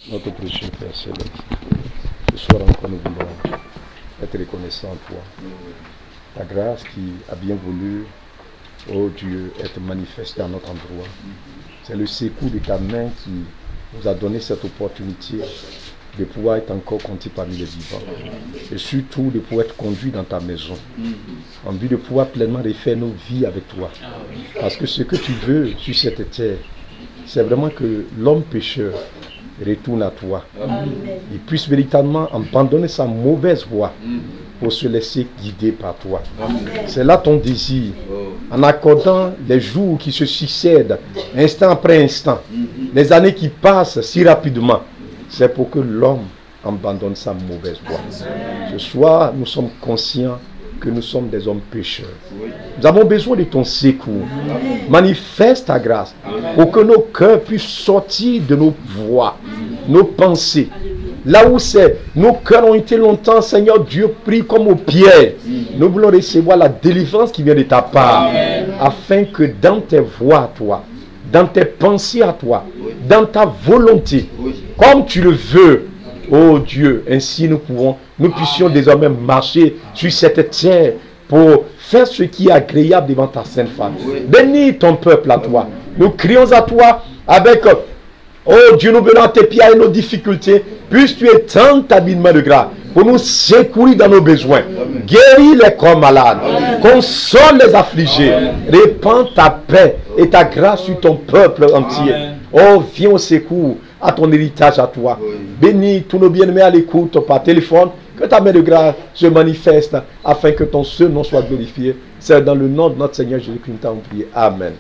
Notre précieux Père Céleste, ce soir encore nous voulons être reconnaissants à toi. Ta grâce qui a bien voulu, oh Dieu, être manifestée à notre endroit. C'est le secours de ta main qui nous a donné cette opportunité de pouvoir être encore compté parmi les vivants. Et surtout de pouvoir être conduit dans ta maison. En vue de pouvoir pleinement refaire nos vies avec toi. Parce que ce que tu veux sur cette terre, c'est vraiment que l'homme pécheur retourne à toi. Il puisse véritablement abandonner sa mauvaise voie pour se laisser guider par toi. C'est là ton désir. En accordant les jours qui se succèdent, instant après instant, les années qui passent si rapidement, c'est pour que l'homme abandonne sa mauvaise voie. Ce soir, nous sommes conscients que nous sommes des hommes pécheurs. Nous avons besoin de ton secours. Manifeste ta grâce pour que nos cœurs puissent sortir de nos voies, nos pensées. Là où nos cœurs ont été longtemps, Seigneur Dieu, pris comme au piège. Nous voulons recevoir la délivrance qui vient de ta part. Afin que dans tes voies à toi, dans tes pensées à toi, dans ta volonté, comme tu le veux, oh Dieu, ainsi nous puissions désormais marcher sur cette terre pour faire ce qui est agréable devant ta sainte femme. Bénis ton peuple à toi. Nous crions à toi avec, oh Dieu, nous venons à tes pieds et nos difficultés. Puisses-tu étendre ta main de grâce pour nous secourir dans nos besoins. Guéris les corps malades. Console les affligés. Répands ta paix et ta grâce sur ton peuple entier. Oh, viens au secours à ton héritage à toi. Bénis tous nos bien-aimés à l'écoute par téléphone. Que ta main de grâce se manifeste afin que ton seul nom soit glorifié. C'est dans le nom de notre Seigneur Jésus-Christ que nous t'avons prié. Amen.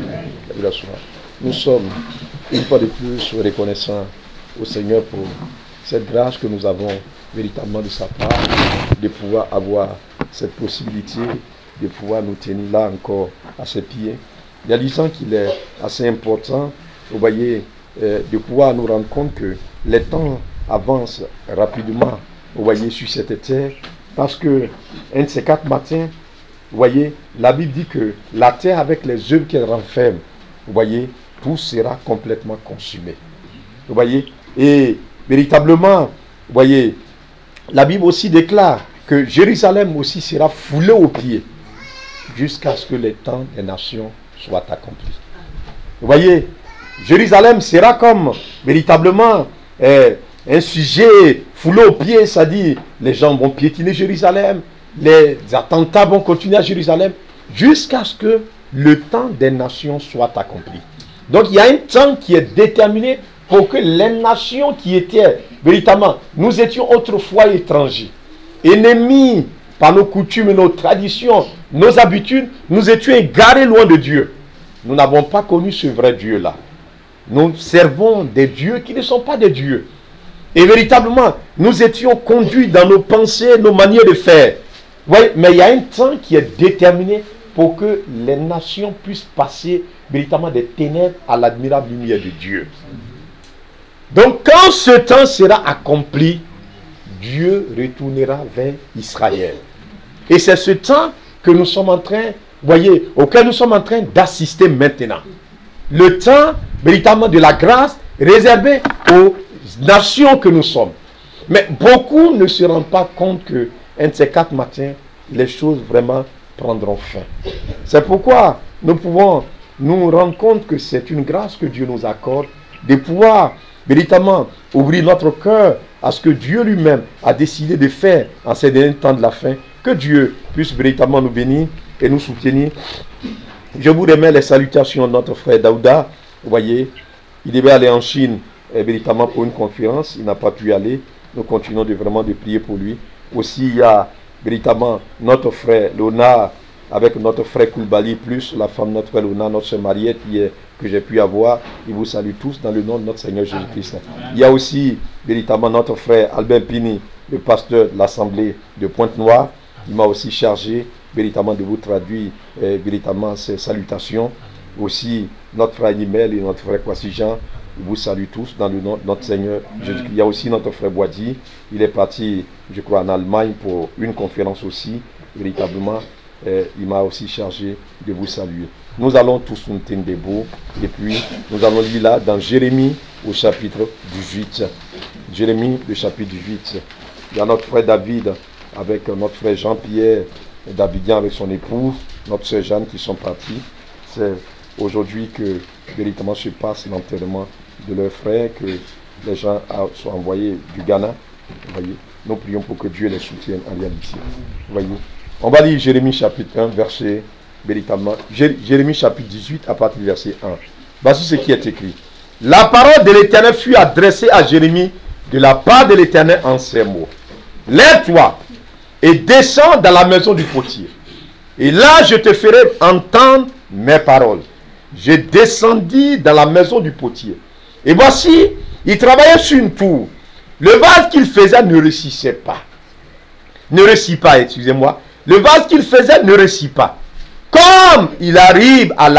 Nous sommes une fois de plus reconnaissants au Seigneur pour cette grâce que nous avons véritablement de sa part, de pouvoir avoir cette possibilité de pouvoir nous tenir là encore à ses pieds. Il y a disant qu'il est assez important, vous voyez, de pouvoir nous rendre compte que les temps avancent rapidement, vous voyez, sur cette terre, parce que un de ces 4 matins, vous voyez, la Bible dit que la terre avec les œuvres qu'elle renferme, vous voyez, tout sera complètement consumé. Vous voyez, et véritablement, vous voyez, la Bible aussi déclare que Jérusalem aussi sera foulée aux pieds jusqu'à ce que les temps des nations soient accomplis. Vous voyez, Jérusalem sera comme véritablement un sujet foulé aux pieds, c'est-à-dire les gens vont piétiner Jérusalem, les attentats vont continuer à Jérusalem jusqu'à ce que le temps des nations soit accompli. Donc il y a un temps qui est déterminé pour que les nations qui étaient véritablement, nous étions autrefois étrangers, ennemis par nos coutumes, nos traditions, nos habitudes, nous étions égarés loin de Dieu. Nous n'avons pas connu ce vrai Dieu-là. Nous servons des dieux qui ne sont pas des dieux. Et véritablement, nous étions conduits dans nos pensées, nos manières de faire. Oui, mais il y a un temps qui est déterminé pour que les nations puissent passer véritablement des ténèbres à l'admirable lumière de Dieu. Donc quand ce temps sera accompli, Dieu retournera vers Israël. Et c'est ce temps que nous sommes en train, voyez, auquel nous sommes en train d'assister maintenant. Le temps véritablement de la grâce réservé aux nations que nous sommes. Mais beaucoup ne se rendent pas compte que un de ces 4 matins, les choses vraiment prendront fin. C'est pourquoi nous pouvons nous rendre compte que c'est une grâce que Dieu nous accorde de pouvoir véritablement ouvrir notre cœur à ce que Dieu lui-même a décidé de faire en ces derniers temps de la fin. Que Dieu puisse véritablement nous bénir et nous soutenir. Je vous remets les salutations de notre frère Daouda. Vous voyez, il devait aller en Chine véritablement pour une conférence. Il n'a pas pu y aller. Nous continuons de prier pour lui. Aussi, il y a véritablement notre frère Léonard avec notre frère Koulibaly, plus la femme de notre frère Léonard, notre soeur Mariette que j'ai pu avoir. Ils vous saluent tous dans le nom de notre Seigneur Jésus-Christ. Il y a aussi véritablement notre frère Albert Pini, le pasteur de l'Assemblée de Pointe-Noire. Il m'a aussi chargé véritablement de vous traduire véritablement ces salutations. Aussi notre frère Nimel et notre frère Kwasi Jean, ils vous saluent tous dans le nom de notre Seigneur Jésus-Christ. Il y a aussi notre frère Boadi, il est parti, je crois, en Allemagne pour une conférence aussi, véritablement. Il m'a aussi chargé de vous saluer. Nous allons tous nous tenir debout. Et puis, nous allons lire là dans Jérémie au chapitre 18. Jérémie, le chapitre 18. Il y a notre frère David avec notre frère Jean-Pierre Davidian avec son épouse, notre sœur Jeanne qui sont partis. C'est aujourd'hui que véritablement se passe l'enterrement de leur frère, que les gens sont envoyés du Ghana. Vous voyez, nous prions pour que Dieu les soutienne en réalité. Vous voyez, on va lire Jérémie chapitre 1, verset véritablement. Jérémie chapitre 18 à partir du verset 1. Voici ce qui est écrit. La parole de l'Éternel fut adressée à Jérémie de la part de l'Éternel en ces mots. Lève-toi et descends dans la maison du potier. Et là, je te ferai entendre mes paroles. Je descendis dans la maison du potier. Et voici, il travaillait sur une tour. Le vase qu'il faisait ne réussissait pas. Ne réussit pas, excusez-moi. Le vase qu'il faisait ne réussit pas. Comme il arrive à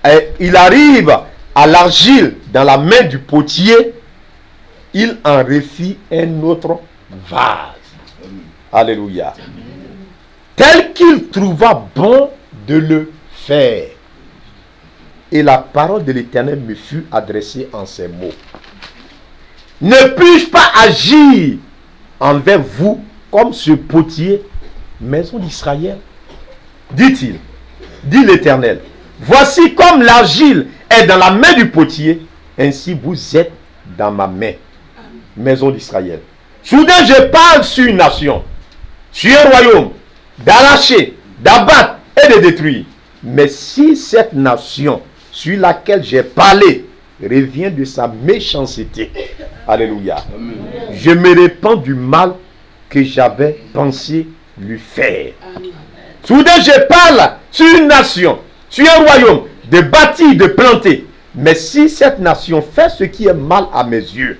l'argile dans la main du potier, il en refit un autre vase. Alléluia. Tel qu'il trouva bon de le faire. Et la parole de l'Éternel me fut adressée en ces mots. Ne puis-je pas agir envers vous comme ce potier, maison d'Israël? Dit-il, dit l'Éternel. Voici comme l'argile est dans la main du potier, ainsi vous êtes dans ma main, maison d'Israël. Soudain je parle sur une nation, sur un royaume, d'arracher, d'abattre et de détruire. Mais si cette nation sur laquelle j'ai parlé revient de sa méchanceté, alléluia, amen, je me répands du mal que j'avais pensé lui faire. Amen. Soudain je parle sur une nation, sur un royaume, de bâtir, de planter. Mais si cette nation fait ce qui est mal à mes yeux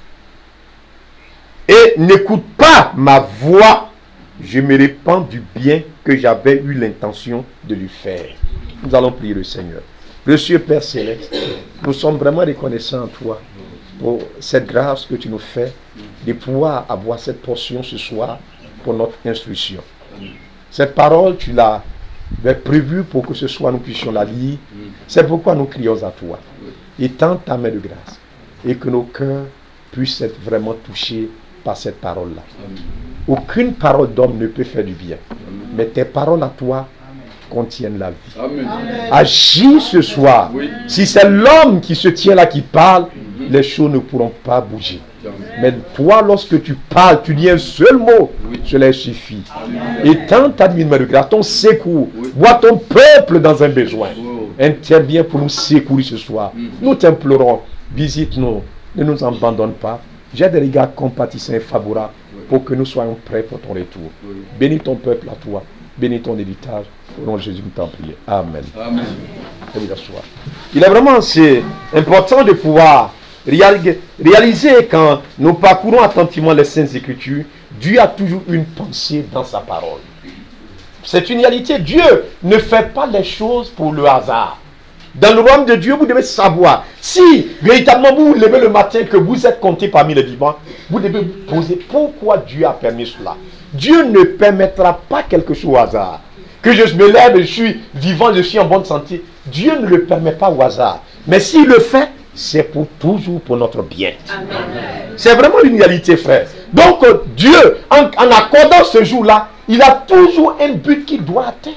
et n'écoute pas ma voix, je me répands du bien que j'avais eu l'intention de lui faire. Nous allons prier le Seigneur. Monsieur Père Céleste, nous sommes vraiment reconnaissants à toi pour cette grâce que tu nous fais de pouvoir avoir cette portion ce soir pour notre instruction. Cette parole, tu l'as prévue pour que ce soir nous puissions la lire. C'est pourquoi nous crions à toi. Étends ta main de grâce et que nos cœurs puissent être vraiment touchés par cette parole-là. Aucune parole d'homme ne peut faire du bien, mais tes paroles à toi contiennent la vie. Amen. Agis ce soir. Oui. Si c'est l'homme qui se tient là qui parle, les choses ne pourront pas bouger. Amen. Mais toi, lorsque tu parles, tu dis un seul mot, oui, cela suffit. Étends ta main de grâce, ton secours. Oui. Vois ton peuple dans un besoin. Oh. Interviens pour nous secourir ce soir. Nous t'implorons, visite-nous, ne nous abandonne pas. J'ai des regards compatissants et favorables pour que nous soyons prêts pour ton retour. Oui. Bénis ton peuple à toi. Bénis ton héritage. Au nom de Jésus, nous t'en prions. Amen. Amen. Il est vraiment assez important de pouvoir réaliser quand nous parcourons attentivement les Saintes Écritures, Dieu a toujours une pensée dans sa parole. C'est une réalité. Dieu ne fait pas les choses pour le hasard. Dans le royaume de Dieu, vous devez savoir, si véritablement vous vous levez le matin, que vous êtes compté parmi les vivants, vous devez vous poser pourquoi Dieu a permis cela. Dieu ne permettra pas quelque chose au hasard. Que je me lève, je suis vivant, je suis en bonne santé. Dieu ne le permet pas au hasard. Mais s'il le fait, c'est pour toujours pour notre bien. C'est vraiment une réalité, frère. Donc Dieu, en accordant ce jour-là, il a toujours un but qu'il doit atteindre.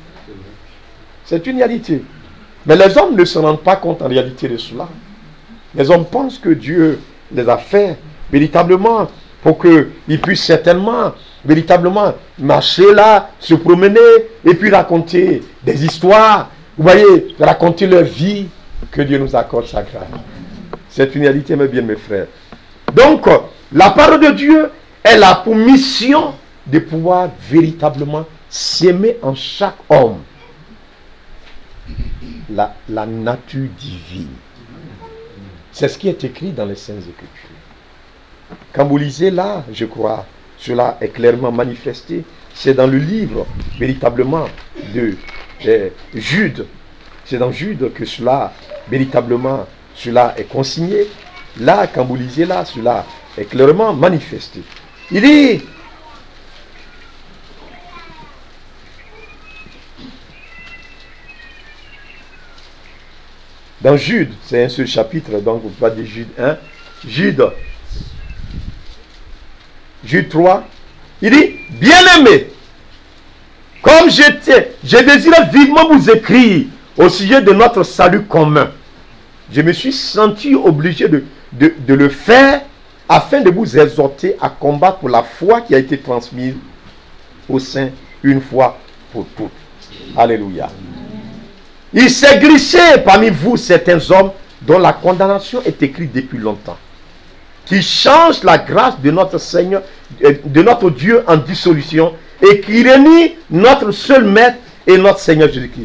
C'est une réalité. Mais les hommes ne se rendent pas compte en réalité de cela. Les hommes pensent que Dieu les a fait véritablement pour qu'ils puissent certainement, véritablement, marcher là, se promener et puis raconter des histoires. Vous voyez, raconter leur vie. Que Dieu nous accorde sa grâce. C'est une réalité, mes bien, mes frères. Donc, la parole de Dieu, elle a pour mission de pouvoir véritablement s'aimer en chaque homme la nature divine. C'est ce qui est écrit dans les Saintes Écritures. Quand vous lisez là, je crois, cela est clairement manifesté. C'est dans le livre, véritablement, de Jude. C'est dans Jude que cela, véritablement, cela est consigné. Là, quand vous lisez là, cela est clairement manifesté. Il dit, Dans Jude, c'est un seul chapitre, donc on peut pas dire Jude 1. Jude 3, il dit, bien-aimés, comme j'ai désiré vivement vous écrire au sujet de notre salut commun, je me suis senti obligé de le faire afin de vous exhorter à combattre pour la foi qui a été transmise au sein une fois pour toutes. Alléluia. Il s'est glissé parmi vous certains hommes dont la condamnation est écrite depuis longtemps, qui changent la grâce de notre Seigneur, de notre Dieu en dissolution, et qui renie notre seul Maître et notre Seigneur Jésus-Christ.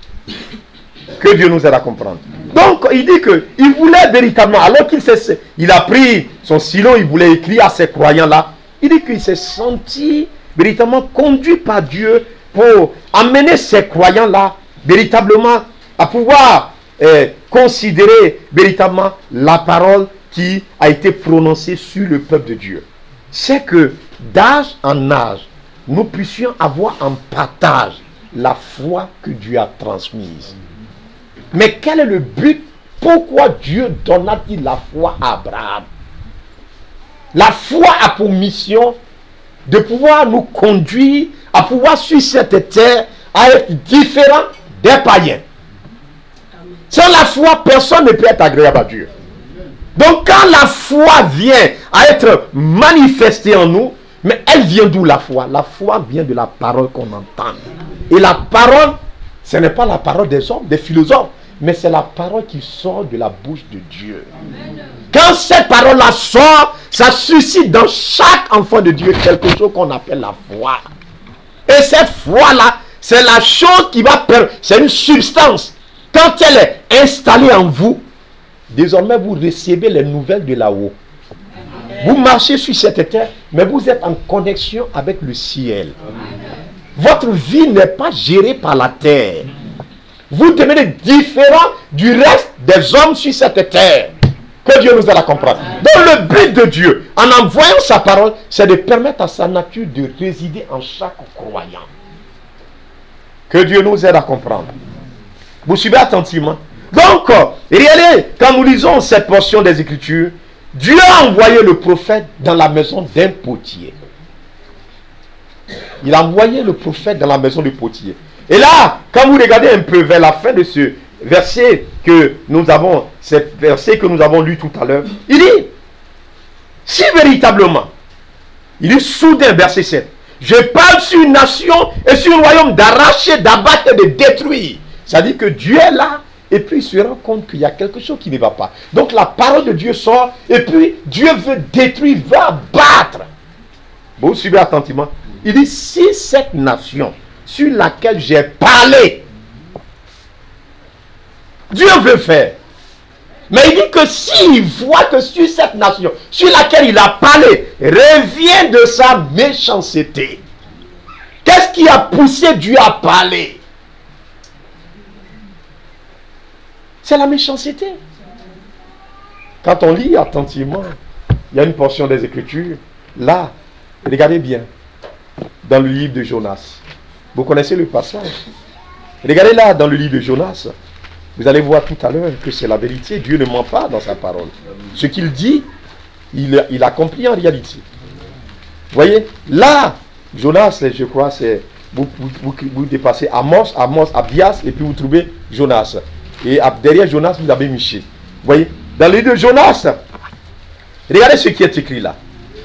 Que Dieu nous aide à comprendre. Donc, il dit qu'il voulait véritablement, alors qu'il a pris son stylo, il voulait écrire à ces croyants-là, il dit qu'il s'est senti véritablement conduit par Dieu pour amener ces croyants-là véritablement à pouvoir considérer véritablement la parole qui a été prononcée sur le peuple de Dieu. C'est que d'âge en âge, nous puissions avoir en partage la foi que Dieu a transmise. Mais quel est le but? Pourquoi Dieu donna-t-il la foi à Abraham? La foi a pour mission de pouvoir nous conduire à pouvoir sur cette terre à être différent des païens. Sans la foi, personne ne peut être agréable à Dieu. Donc quand la foi vient à être manifestée en nous, mais elle vient d'où la foi? La foi vient de la parole qu'on entend. Et la parole, ce n'est pas la parole des hommes, des philosophes, mais c'est la parole qui sort de la bouche de Dieu. Quand cette parole-là sort, ça suscite dans chaque enfant de Dieu quelque chose qu'on appelle la foi. Et cette foi-là, c'est la chose qui va permettre, c'est une substance. Quand elle est installée en vous, désormais vous recevez les nouvelles de là-haut. Vous marchez sur cette terre, mais vous êtes en connexion avec le ciel. Votre vie n'est pas gérée par la terre. Vous devenez différent du reste des hommes sur cette terre. Que Dieu nous aide à comprendre. Donc le but de Dieu, en envoyant sa parole, c'est de permettre à sa nature de résider en chaque croyant. Que Dieu nous aide à comprendre. Vous suivez attentivement. Donc, regardez, quand nous lisons cette portion des Écritures, Dieu a envoyé le prophète dans la maison d'un potier. Il a envoyé le prophète dans la maison du potier. Et là, quand vous regardez un peu vers la fin de ce verset que nous avons lu tout à l'heure, il dit, si véritablement, il dit soudain, verset 7, je parle sur une nation et sur un royaume d'arracher, d'abattre et de détruire. Ça dit que Dieu est là. Et puis il se rend compte qu'il y a quelque chose qui ne va pas. Donc la parole de Dieu sort. Et puis Dieu veut détruire, veut abattre. Vous suivez attentivement. Il dit, si cette nation sur laquelle j'ai parlé, Dieu veut faire. Mais il dit que s'il voit que sur cette nation sur laquelle il a parlé revient de sa méchanceté, qu'est-ce qui a poussé Dieu à parler? C'est la méchanceté. Quand on lit attentivement, il y a une portion des Écritures. Là, regardez bien, dans le livre de Jonas. Vous connaissez le passage. Regardez là, dans le livre de Jonas. Vous allez voir tout à l'heure que c'est la vérité. Dieu ne ment pas dans sa parole. Ce qu'il dit, il accomplit en réalité. Vous voyez, là, Jonas, je crois, c'est vous dépassez Amos, Abias, et puis vous trouvez Jonas. Et derrière Jonas, vous avez Michée. Vous voyez, dans le livre de Jonas, regardez ce qui est écrit là.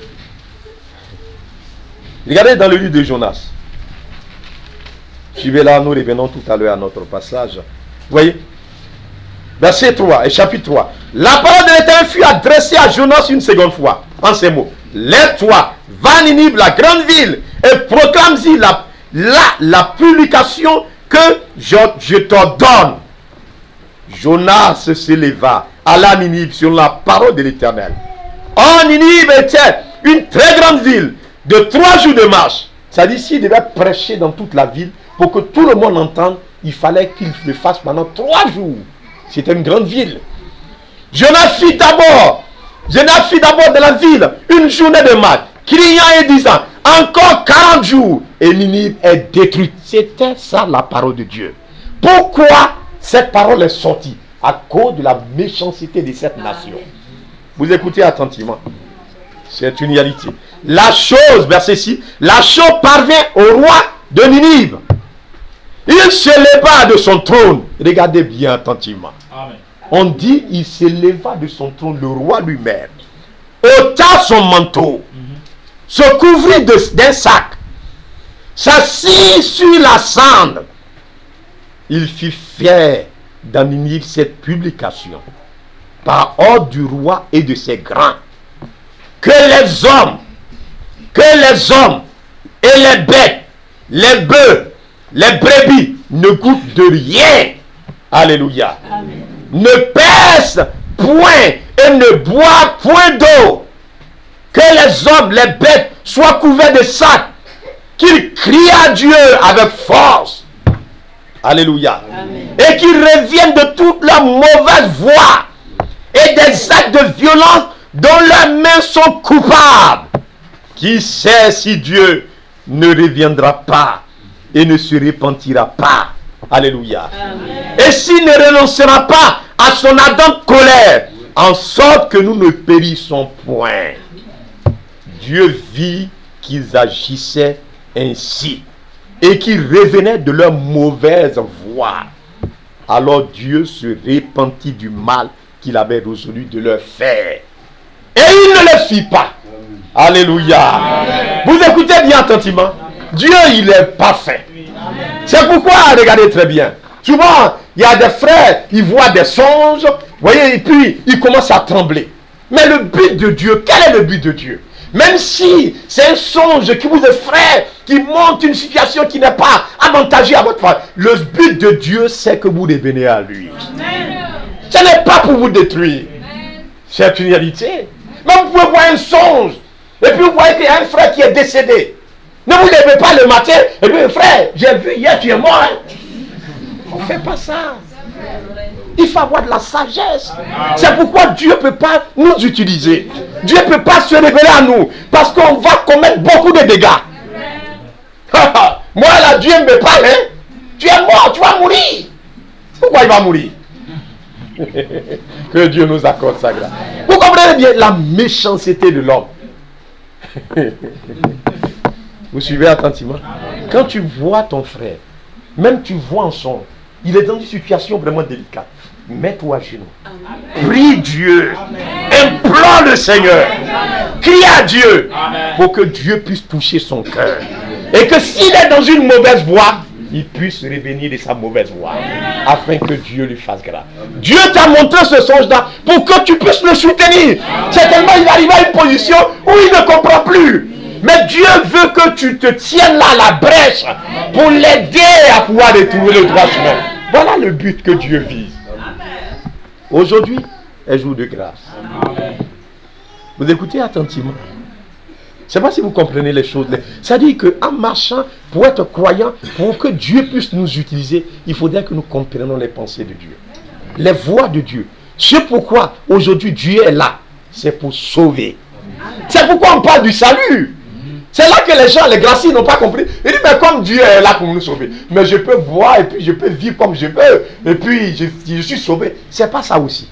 Regardez dans le livre de Jonas. Suivez là, nous revenons tout à l'heure à notre passage. Vous voyez, verset 3 et chapitre 3. La parole de l'Éternel fut adressée à Jonas une seconde fois, en ces mots. Lève-toi, va à Ninive, la grande ville, et proclame-y la publication que je t'ordonne. Jonas se leva, alla à Ninive sur la parole de l'Éternel. Or, Ninive était une très grande ville de 3 jours de marche. Ça dit, s'il devait prêcher dans toute la ville, pour que tout le monde entende, il fallait qu'il le fasse pendant 3 jours. C'était une grande ville. Jonas fit d'abord de la ville une journée de marche, criant et disant, encore 40 jours, et Ninive est détruite. C'était ça la parole de Dieu. Pourquoi cette parole est sortie? à cause de la méchanceté de cette nation. Vous écoutez attentivement. C'est une réalité. La chose, verset 6, la chose parvint au roi de Ninive. Il se leva de son trône. Regardez bien attentivement. Amen. On dit, il se leva de son trône, le roi lui-même, ôta son manteau, se couvrit d'un sac, s'assit sur la cendre. Il fit faire dans Ninive cette publication, par ordre du roi et de ses grands, que les hommes et les bêtes, les bœufs, les brebis ne goûtent de rien. Alléluia. Amen. Ne pèse point et ne boit point d'eau. Que les hommes, les bêtes soient couverts de sacs, qu'ils crient à Dieu avec force. Alléluia. Amen. Et qu'ils reviennent de toute leur mauvaise voie et des actes de violence dont leurs mains sont coupables. Qui sait si Dieu ne reviendra pas et ne se repentira pas. Alléluia. Amen. Et s'il ne renoncera pas à son ardente colère, en sorte que nous ne périssons point. Dieu vit qu'ils agissaient ainsi et qu'ils revenaient de leur mauvaise voie. Alors Dieu se repentit du mal qu'il avait résolu de leur faire. Et il ne le fit pas. Alléluia. Amen. Vous écoutez bien attentivement. Dieu, il est parfait. C'est pourquoi, regardez très bien. Souvent, il y a des frères, ils voient des songes, vous voyez, et puis ils commencent à trembler. Mais le but de Dieu, quel est le but de Dieu? Même si c'est un songe qui vous effraie, qui montre une situation qui n'est pas avantageuse à votre part, le but de Dieu, c'est que vous revenez à lui. Amen. Ce n'est pas pour vous détruire. C'est une réalité. Mais vous pouvez voir un songe, et puis vous voyez qu'il y a un frère qui est décédé. Ne vous levez pas le matin, et puis frère, j'ai vu hier, tu es mort. Hein? On ne fait pas ça. Il faut avoir de la sagesse. C'est pourquoi Dieu ne peut pas nous utiliser. Dieu ne peut pas se révéler à nous. Parce qu'on va commettre beaucoup de dégâts. Moi là, Dieu me parle. Hein? Tu es mort, tu vas mourir. Pourquoi il va mourir? Que Dieu nous accorde sa grâce. Vous comprenez bien la méchanceté de l'homme. Vous suivez attentivement. Quand tu vois ton frère, même tu vois en son, il est dans une situation vraiment délicate. Mets-toi à genoux. Amen. Prie Dieu. Amen. Implore le Seigneur. Amen. Crie à Dieu. Amen. Pour que Dieu puisse toucher son cœur. Et que s'il est dans une mauvaise voie, il puisse revenir de sa mauvaise voie. Amen. Afin que Dieu lui fasse grâce. Dieu t'a montré ce songe-là pour que tu puisses le soutenir. Certainement, il va arriver à une position où il ne comprend plus. Mais Dieu veut que tu te tiennes là à la brèche pour l'aider à pouvoir retrouver le droit chemin. Voilà le but que Dieu vise. Aujourd'hui est jour de grâce. Vous écoutez attentivement. Je ne sais pas si vous comprenez les choses. C'est-à-dire qu'en marchant pour être croyant, pour que Dieu puisse nous utiliser, il faudrait que nous comprenions les pensées de Dieu. Les voies de Dieu. C'est pourquoi aujourd'hui Dieu est là. C'est pour sauver. C'est pourquoi on parle du salut. C'est là que les gens, les gracieux n'ont pas compris. Ils disent, mais comme Dieu est là pour nous sauver, mais je peux boire et puis je peux vivre comme je veux, et puis je suis sauvé. C'est pas ça aussi.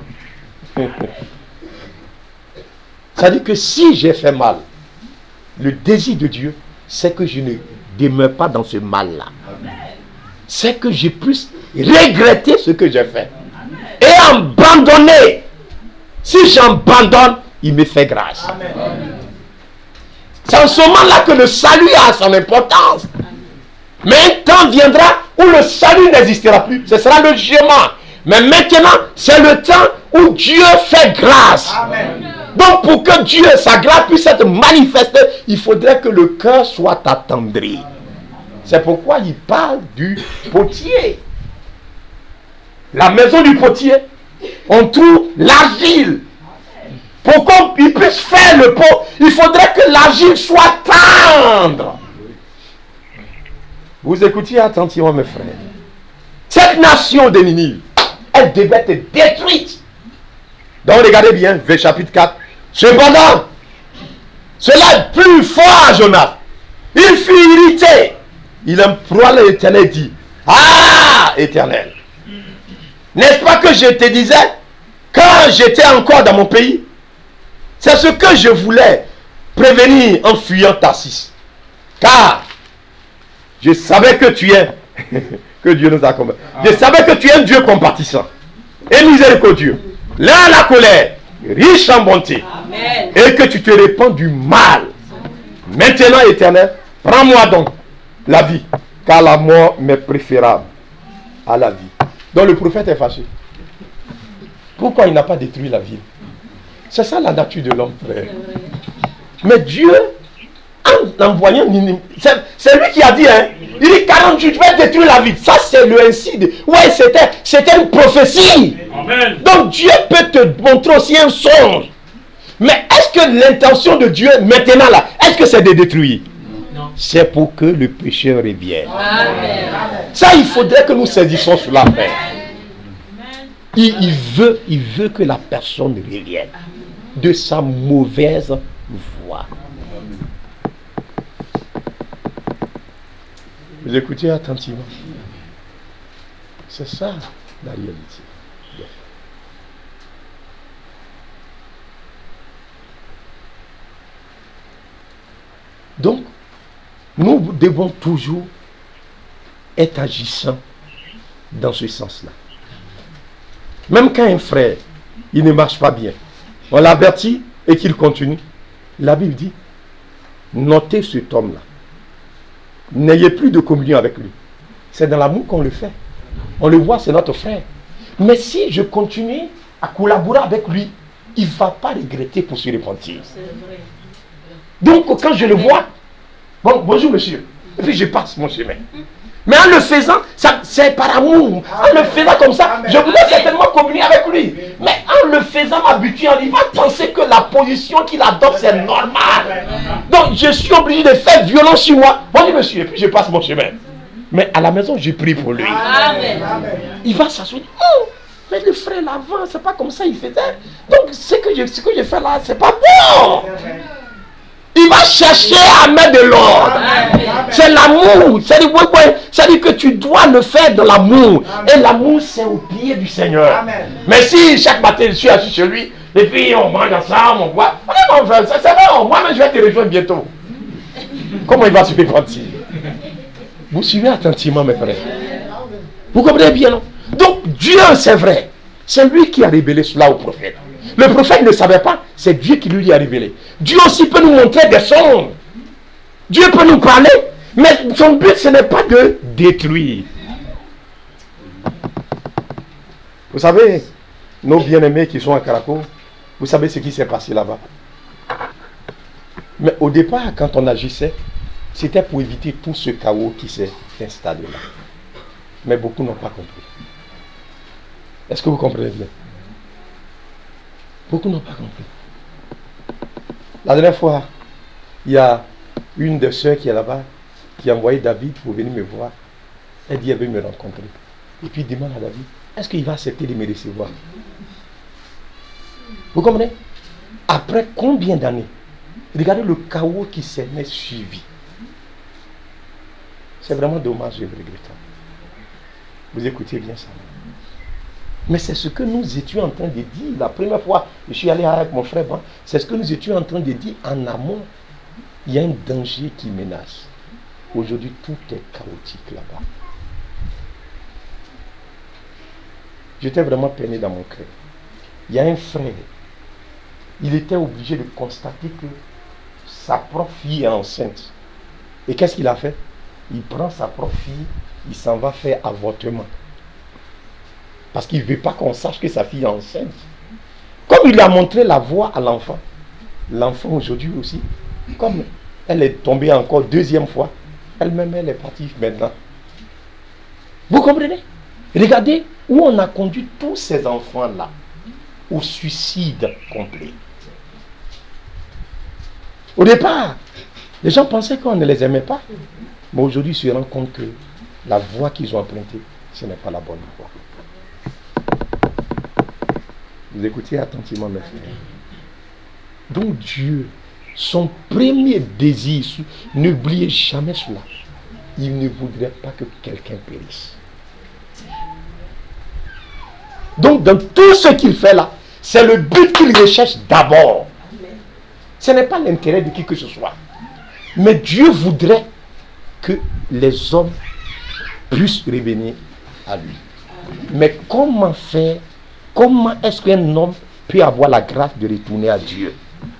C'est-à-dire que si j'ai fait mal, le désir de Dieu, c'est que je ne demeure pas dans ce mal-là. C'est que je puisse regretter ce que j'ai fait. Et abandonner. Si j'abandonne, il me fait grâce. Amen. C'est en ce moment-là que le salut a son importance. Mais un temps viendra où le salut n'existera plus. Ce sera le jugement. Mais maintenant, c'est le temps où Dieu fait grâce. Amen. Donc pour que Dieu, sa grâce puisse être manifestée, il faudrait que le cœur soit attendri. C'est pourquoi il parle du potier. La maison du potier, on trouve l'argile. Pour qu'on puisse faire le pot, il faudrait que l'argile soit tendre. Vous écoutez attentivement mes frères. Cette nation de Ninive, elle devait être détruite. Donc regardez bien, vers chapitre 4. Cependant, cela est plus fort à Jonas. Il fut irrité. Il implora l'Éternel et dit, ah, Éternel, N'est-ce pas que je te disais, quand j'étais encore dans mon pays, c'est ce que je voulais prévenir en fuyant Tarsis. Car je savais que tu es, que Dieu nous accompagne. Je savais que tu es un Dieu compatissant et miséricordieux, lent à la colère, riche en bonté. Amen. Et que tu te répands du mal. Maintenant, Éternel, prends-moi donc la vie, car la mort m'est préférable à la vie. Donc le prophète est fâché. Pourquoi il n'a pas détruit la ville? C'est ça la nature de l'homme, frère. Mais Dieu, en envoyant Ninive, c'est lui qui a dit, hein, il dit 40 jours, je vais détruire la ville. Ça, c'est le incide. Ouais, c'était une prophétie. Amen. Donc Dieu peut te montrer aussi un songe. Mais est-ce que l'intention de Dieu, maintenant là, est-ce que c'est de détruire? Non. C'est pour que le pécheur revienne. Amen. Ça, il faudrait que nous saisissions cela, frère. Il veut que la personne revienne de sa mauvaise voie. Vous écoutez attentivement. C'est ça la réalité. Donc, nous devons toujours être agissants dans ce sens-là. Même quand un frère, il ne marche pas bien, on l'avertit et qu'il continue. La Bible dit, notez cet homme-là. N'ayez plus de communion avec lui. C'est dans l'amour qu'on le fait. On le voit, c'est notre frère. Mais si je continue à collaborer avec lui, il ne va pas regretter pour se repentir. Donc quand je le vois, bon, bonjour monsieur, et puis je passe mon chemin. Mais en le faisant, c'est par amour. En le faisant comme ça, je voudrais certainement communier avec lui. Mais en le faisant, m'habituer, il va penser que la position qu'il adopte, c'est normal. Donc, je suis obligé de faire violence sur moi. Bonjour monsieur, et puis je passe mon chemin. Mais à la maison, je prie pour lui. Amen. Il va s'asseoir. Oh, mais le frère l'avant, c'est pas comme ça il faisait. Donc, ce que je fais là, c'est pas bon. Il va chercher à mettre de l'ordre. C'est l'amour. C'est-à-dire que tu dois le faire dans l'amour. Et l'amour, c'est au pied du Seigneur. Amen. Mais si chaque matin, je suis assis chez lui, et puis on mange ensemble, on boit. C'est bon, moi-même, je vais te rejoindre bientôt. Comment il va se repentir? Vous suivez attentivement, mes frères. Vous comprenez bien, non? Donc, Dieu, c'est vrai. C'est lui qui a révélé cela au prophète. Le prophète ne savait pas, c'est Dieu qui lui a révélé. Dieu aussi peut nous montrer des songes. Dieu peut nous parler, mais son but, ce n'est pas de détruire. Vous savez, nos bien-aimés qui sont à Caracas, vous savez ce qui s'est passé là-bas. Mais au départ, quand on agissait, c'était pour éviter tout ce chaos qui s'est installé là. Mais beaucoup n'ont pas compris. Est-ce que vous comprenez bien? Beaucoup n'ont pas compris. La dernière fois, il y a une des soeurs qui est là-bas, qui a envoyé David pour venir me voir. Elle dit, elle veut me rencontrer. Et puis il demande à David, est-ce qu'il va accepter de me recevoir? Vous comprenez? Après combien d'années? Regardez le chaos qui s'est suivi. C'est vraiment dommage et regrettable. Vous écoutez bien ça. Mais c'est ce que nous étions en train de dire. La première fois, je suis allé avec mon frère, c'est ce que nous étions en train de dire en amont. Il y a un danger qui menace. Aujourd'hui, tout est chaotique là-bas. J'étais vraiment peiné dans mon cœur. Il y a un frère. Il était obligé de constater que sa propre fille est enceinte. Et qu'est-ce qu'il a fait? Il prend sa propre fille, il s'en va faire avortement. Parce qu'il ne veut pas qu'on sache que sa fille est enceinte. Comme il a montré la voie à l'enfant, l'enfant aujourd'hui aussi, comme elle est tombée encore deuxième fois, elle-même elle est partie maintenant. Vous comprenez? Regardez où on a conduit tous ces enfants-là au suicide complet. Au départ, les gens pensaient qu'on ne les aimait pas. Mais aujourd'hui, ils se rendent compte que la voie qu'ils ont empruntée, ce n'est pas la bonne voie. Vous écoutez attentivement mes frères. Donc Dieu, son premier désir, n'oubliez jamais cela. Il ne voudrait pas que quelqu'un périsse. Donc, dans tout ce qu'il fait là, c'est le but qu'il recherche d'abord. Ce n'est pas l'intérêt de qui que ce soit. Mais Dieu voudrait que les hommes puissent revenir à lui. Mais comment faire? Comment est-ce qu'un homme peut avoir la grâce de retourner à Dieu?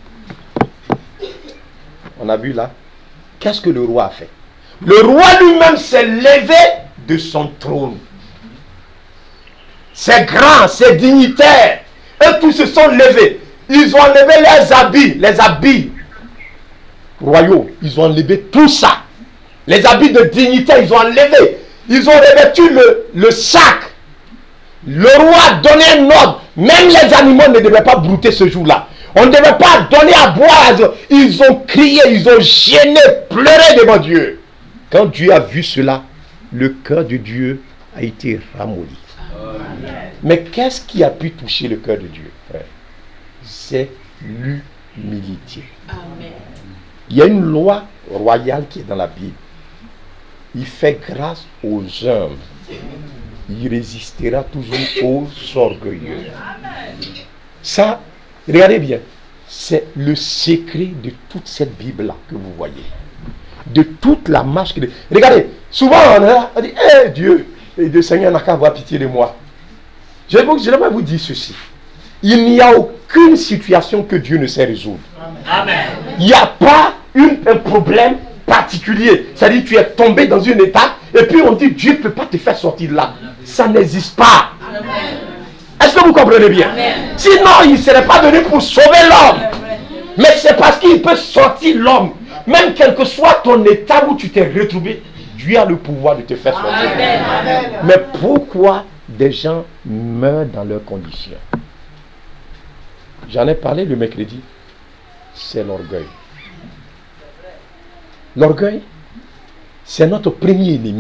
On a vu là. Qu'est-ce que le roi a fait? Le roi lui-même s'est levé de son trône. Ses grands, ses dignitaires, eux tous se sont levés. Ils ont enlevé les habits royaux. Ils ont enlevé tout ça. Les habits de dignitaire, ils ont enlevé. Ils ont revêtu le sac. Le roi a donné un ordre. Même les animaux ne devaient pas brouter ce jour-là. On ne devait pas donner à boire. Ils ont crié, ils ont gêné, pleuré devant Dieu. Quand Dieu a vu cela, le cœur de Dieu a été ramolli. Mais qu'est-ce qui a pu toucher le cœur de Dieu, frère? C'est l'humilité. Il y a une loi royale qui est dans la Bible. Il fait grâce aux humbles. Il résistera toujours aux orgueilleux. Ça, regardez bien, c'est le secret de toute cette Bible-là que vous voyez. De toute la marche. Regardez, souvent on est là, on dit, hey, Dieu, le Seigneur n'a qu'à avoir pitié de moi. Je vais vous dire ceci. Il n'y a aucune situation que Dieu ne sait résoudre. Amen. Il n'y a pas un problème particulier. C'est-à-dire que tu es tombé dans un état et puis on dit Dieu ne peut pas te faire sortir de là. Ça n'existe pas. Est-ce que vous comprenez bien? Amen. Sinon, il ne serait pas venu pour sauver l'homme. Mais c'est parce qu'il peut sortir l'homme. Même quel que soit ton état où tu t'es retrouvé, Dieu a le pouvoir de te faire sortir. Amen. Mais pourquoi des gens meurent dans leurs conditions? J'en ai parlé le mercredi. C'est l'orgueil. L'orgueil, c'est notre premier ennemi.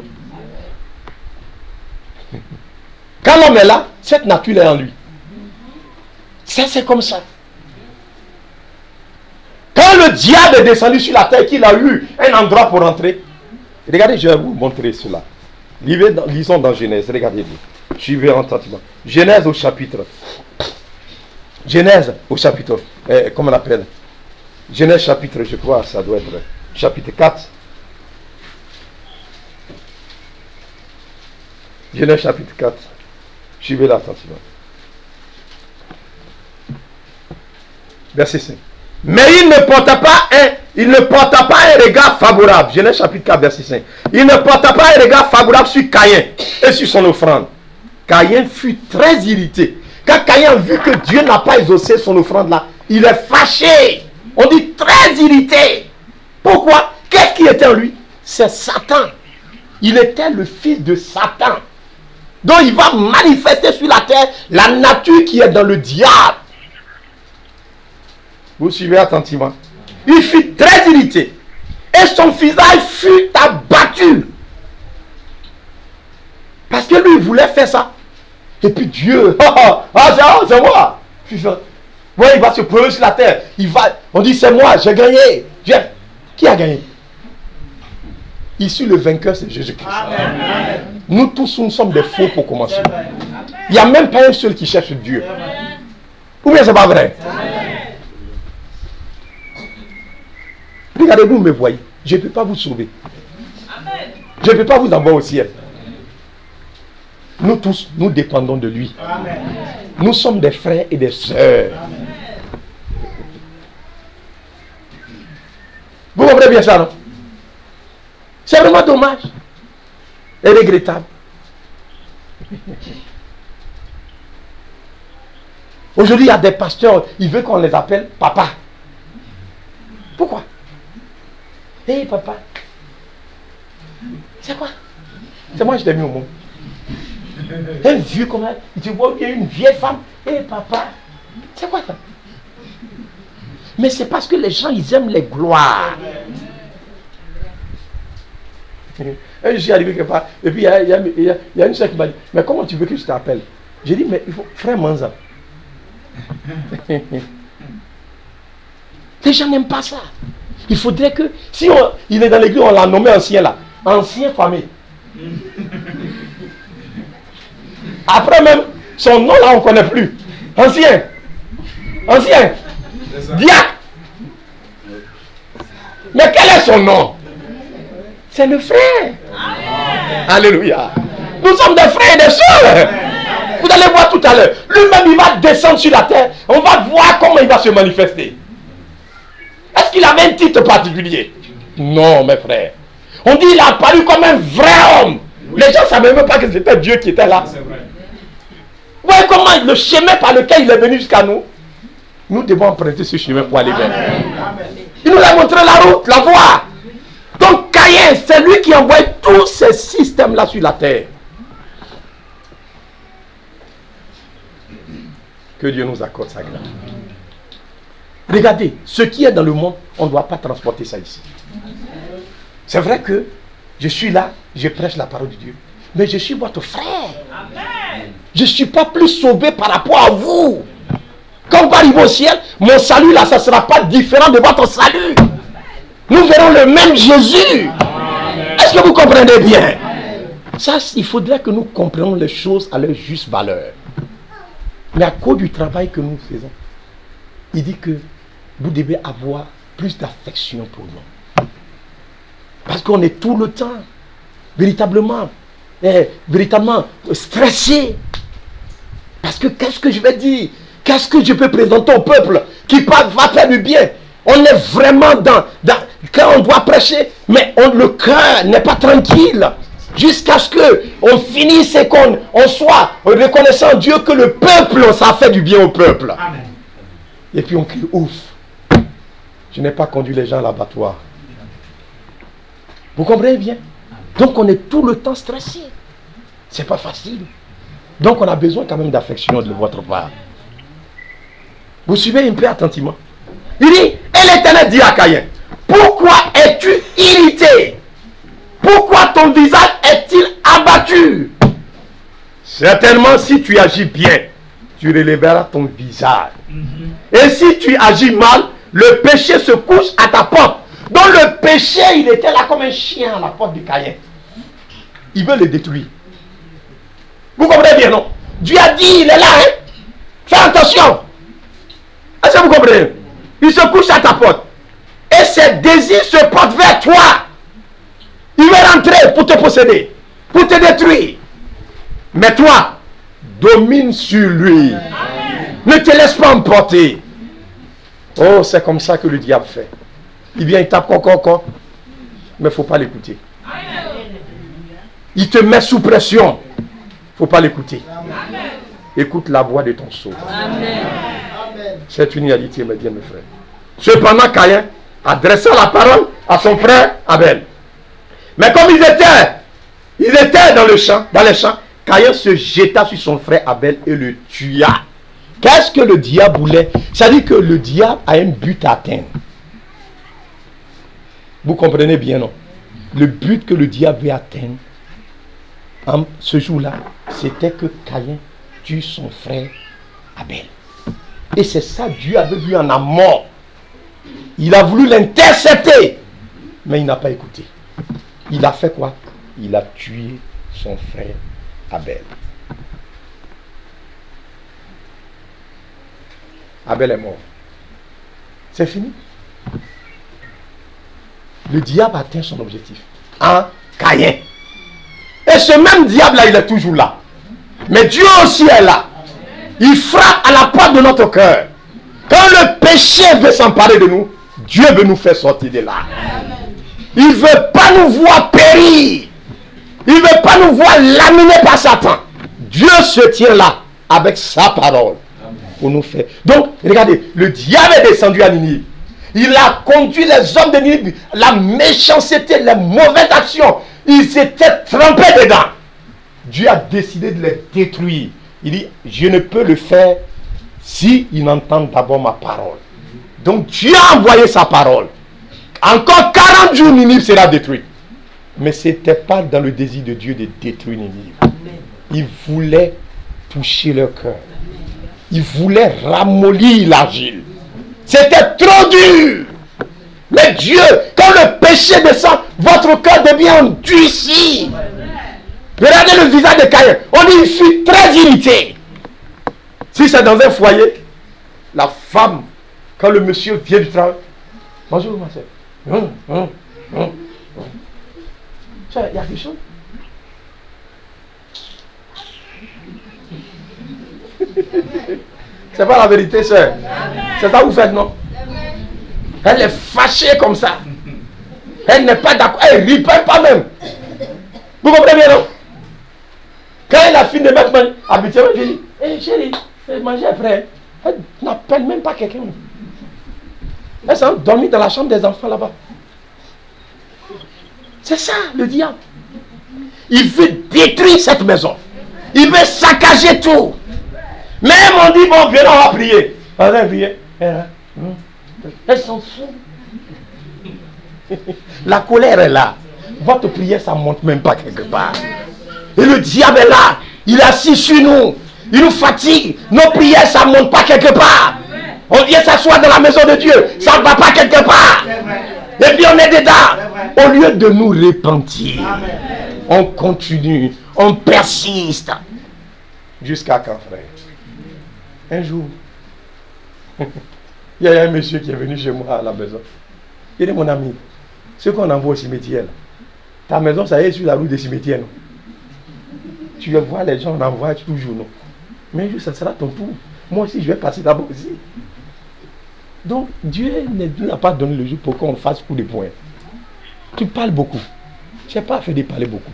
Quand l'homme est là, cette nature est en lui. Ça, c'est comme ça. Quand le diable est descendu sur la terre, qu'il a eu un endroit pour entrer. Regardez, je vais vous montrer cela. Lisons dans Genèse, regardez-le. Suivez attentivement. Genèse au chapitre. Comment on appelle? Genèse chapitre, je crois, ça doit être chapitre 4. Genèse chapitre 4. Suivez-le attentivement. Verset 5. Mais il ne porta pas un regard favorable. Genèse chapitre 4, verset 5. Il ne porta pas un regard favorable sur Caïn et sur son offrande. Caïn fut très irrité. Quand Caïn a vu que Dieu n'a pas exaucé son offrande là, il est fâché. On dit très irrité. Pourquoi? Qu'est-ce qui était en lui? C'est Satan. Il était le fils de Satan. Donc il va manifester sur la terre la nature qui est dans le diable. Vous suivez attentivement. Il fut très irrité. Et son visage fut abattu. Parce que lui, il voulait faire ça. Et puis Dieu, c'est moi. Ouais, il va se promener sur la terre. On dit, c'est moi, j'ai gagné. Qui a gagné? Ici, le vainqueur, c'est Jésus-Christ. Nous tous, nous sommes des faux pour commencer. Il n'y a même pas un seul qui cherche Dieu. Ou bien c'est pas vrai? Regardez, vous me voyez. Je ne peux pas vous sauver. Je ne peux pas vous envoyer au ciel. Nous tous, nous dépendons de lui. Amen. Nous sommes des frères et des sœurs. Amen. Vous comprenez bien ça, non? C'est vraiment dommage et regrettable. Aujourd'hui, il y a des pasteurs, ils veulent qu'on les appelle papa. Pourquoi? Hé, papa. C'est quoi? C'est moi qui t'ai mis au monde. Un vieux comme ça, tu vois bien une vieille femme. Hé, papa. C'est quoi ça? Mais c'est parce que les gens, ils aiment les gloires. Je suis arrivé quelque part, et puis il y a une soeur qui m'a dit, mais comment tu veux que je t'appelle? J'ai dit, mais il faut, frère Manza. Les gens n'aiment pas ça. Il faudrait que, si il est dans l'église, on l'a nommé ancien là. Ancien famille. Après même, Son nom là, on ne connaît plus. Ancien. Diacre. Mais quel est son nom? C'est le frère. Alléluia. Nous sommes des frères et des sœurs. Vous allez voir tout à l'heure. Lui-même, il va descendre sur la terre. On va voir comment il va se manifester. Est-ce qu'il avait un titre particulier? Non, mes frères. On dit qu'il a apparu comme un vrai homme. Les gens ne savaient même pas que c'était Dieu qui était là. Vous voyez comment le chemin par lequel il est venu jusqu'à nous? Nous devons emprunter ce chemin pour aller vers lui. Il nous a montré la route, la voie. Donc Caïn, c'est lui qui envoie tous ces systèmes-là sur la terre. Que Dieu nous accorde sa grâce. Regardez, ce qui est dans le monde, on ne doit pas transporter ça ici. C'est vrai que je suis là, je prêche la parole de Dieu. Mais je suis votre frère. Je ne suis pas plus sauvé par rapport à vous. Quand on va arriver au ciel, mon salut là, ça ne sera pas différent de votre salut. Nous verrons le même Jésus. Est-ce que vous comprenez bien? Ça, il faudrait que nous comprenions les choses à leur juste valeur. Mais à cause du travail que nous faisons, il dit que vous devez avoir plus d'affection pour nous. Parce qu'on est tout le temps véritablement stressé. Parce que qu'est-ce que je vais dire? Qu'est-ce que je peux présenter au peuple qui va faire du bien? On est vraiment quand on doit prêcher, mais le cœur n'est pas tranquille. Jusqu'à ce qu'on finisse et qu'on soit reconnaissant Dieu que le peuple, ça a fait du bien au peuple. Amen. Et puis on crie ouf. Je n'ai pas conduit les gens à l'abattoir. Vous comprenez bien? Donc on est tout le temps stressé. C'est pas facile. Donc on a besoin quand même d'affection de votre part. Vous suivez un peu attentivement. Il dit, et l'Éternel dit à Caïn, pourquoi es-tu irrité? Pourquoi ton visage est-il abattu? Certainement, si tu agis bien, tu relèveras ton visage. Et si tu agis mal, le péché se couche à ta porte. Donc le péché, il était là comme un chien à la porte de Caïn. Il veut le détruire. Vous comprenez bien, non? Dieu a dit, il est là, hein? Fais attention. Est-ce que vous comprenez? Il se couche à ta porte. Et ses désirs se portent vers toi. Il veut rentrer pour te posséder, pour te détruire. Mais toi, domine sur lui. Amen. Ne te laisse pas emporter. Oh, c'est comme ça que le diable fait. Il vient, il tape encore, mais il ne faut pas l'écouter. Il te met sous pression. Il ne faut pas l'écouter. Écoute la voix de ton sauveur. C'est une réalité, mes bien, mes frères. Cependant, Caïn adressa la parole à son frère Abel. Mais comme ils étaient dans les champs, Caïn se jeta sur son frère Abel et le tua. Qu'est-ce que le diable voulait? C'est-à-dire que le diable a un but à atteindre. Vous comprenez bien, non? Le but que le diable veut atteindre, en ce jour-là, c'était que Caïn tue son frère Abel. Et c'est ça Dieu avait vu en amont. Il a voulu l'intercepter, mais il n'a pas écouté. Il a fait quoi? Il a tué son frère Abel. Abel est mort. C'est fini. Le diable a atteint son objectif. En Caïn. Et ce même diable-là, il est toujours là. Mais Dieu aussi est là. Il frappe à la porte de notre cœur. Quand le péché veut s'emparer de nous, Dieu veut nous faire sortir de là. Il ne veut pas nous voir périr. Il ne veut pas nous voir laminés par Satan. Dieu se tient là avec sa parole pour nous faire. Donc, regardez, le diable est descendu à Ninive. Il a conduit les hommes de Ninive, la méchanceté, les mauvaises actions. Ils s'étaient trempés dedans. Dieu a décidé de les détruire. Il dit, je ne peux le faire si ils n'entendent d'abord ma parole. Donc Dieu a envoyé sa parole. Encore 40 jours, Ninive sera détruite. Mais ce n'était pas dans le désir de Dieu de détruire Ninive. Il voulait toucher leur cœur. Il voulait ramollir l'argile. C'était trop dur. Mais Dieu, quand le péché descend, votre cœur devient endurci. Regardez le visage de Caïn. On dit qu'il fut très irrité. Si c'est dans un foyer, la femme, quand le monsieur vient du travail, bonjour ma soeur. Il y a quelque chose. C'est pas la vérité, soeur. C'est ça que vous faites, non? Elle est fâchée comme ça. Elle n'est pas d'accord. Elle ne répond pas même. Vous comprenez bien, non? Quand elle a fini de mettre manger, habituellement, je dis, hé chérie, manger est prêt. Elle n'appelle même pas quelqu'un. Elle s'est endormie dans la chambre des enfants là-bas. C'est ça, le diable. Il veut détruire cette maison. Il veut saccager tout. Même on dit, bon, viens, on va prier. On va prier. Elle s'en fout. La colère est là. Votre prière, ça ne monte même pas quelque part. Et le diable est là. Il est assis sur nous. Il nous fatigue. Nos prières, ça ne monte pas quelque part. On vient s'asseoir dans la maison de Dieu. Ça ne va pas quelque part. Et puis on est dedans. Au lieu de nous repentir, on continue. On persiste. Jusqu'à quand, frère? Un jour, il y a un monsieur qui est venu chez moi à la maison. Il dit, mon ami, ce qu'on envoie au cimetière, là, ta maison, ça y est sur la route des cimetières, non? Tu vois les gens, on envoie toujours, non? Mais un jour, ça sera ton tour. Moi aussi, je vais passer d'abord aussi. Donc, Dieu n'a pas donné le jour pour qu'on fasse coup de poing. Tu parles beaucoup. Je n'ai pas fait de parler beaucoup.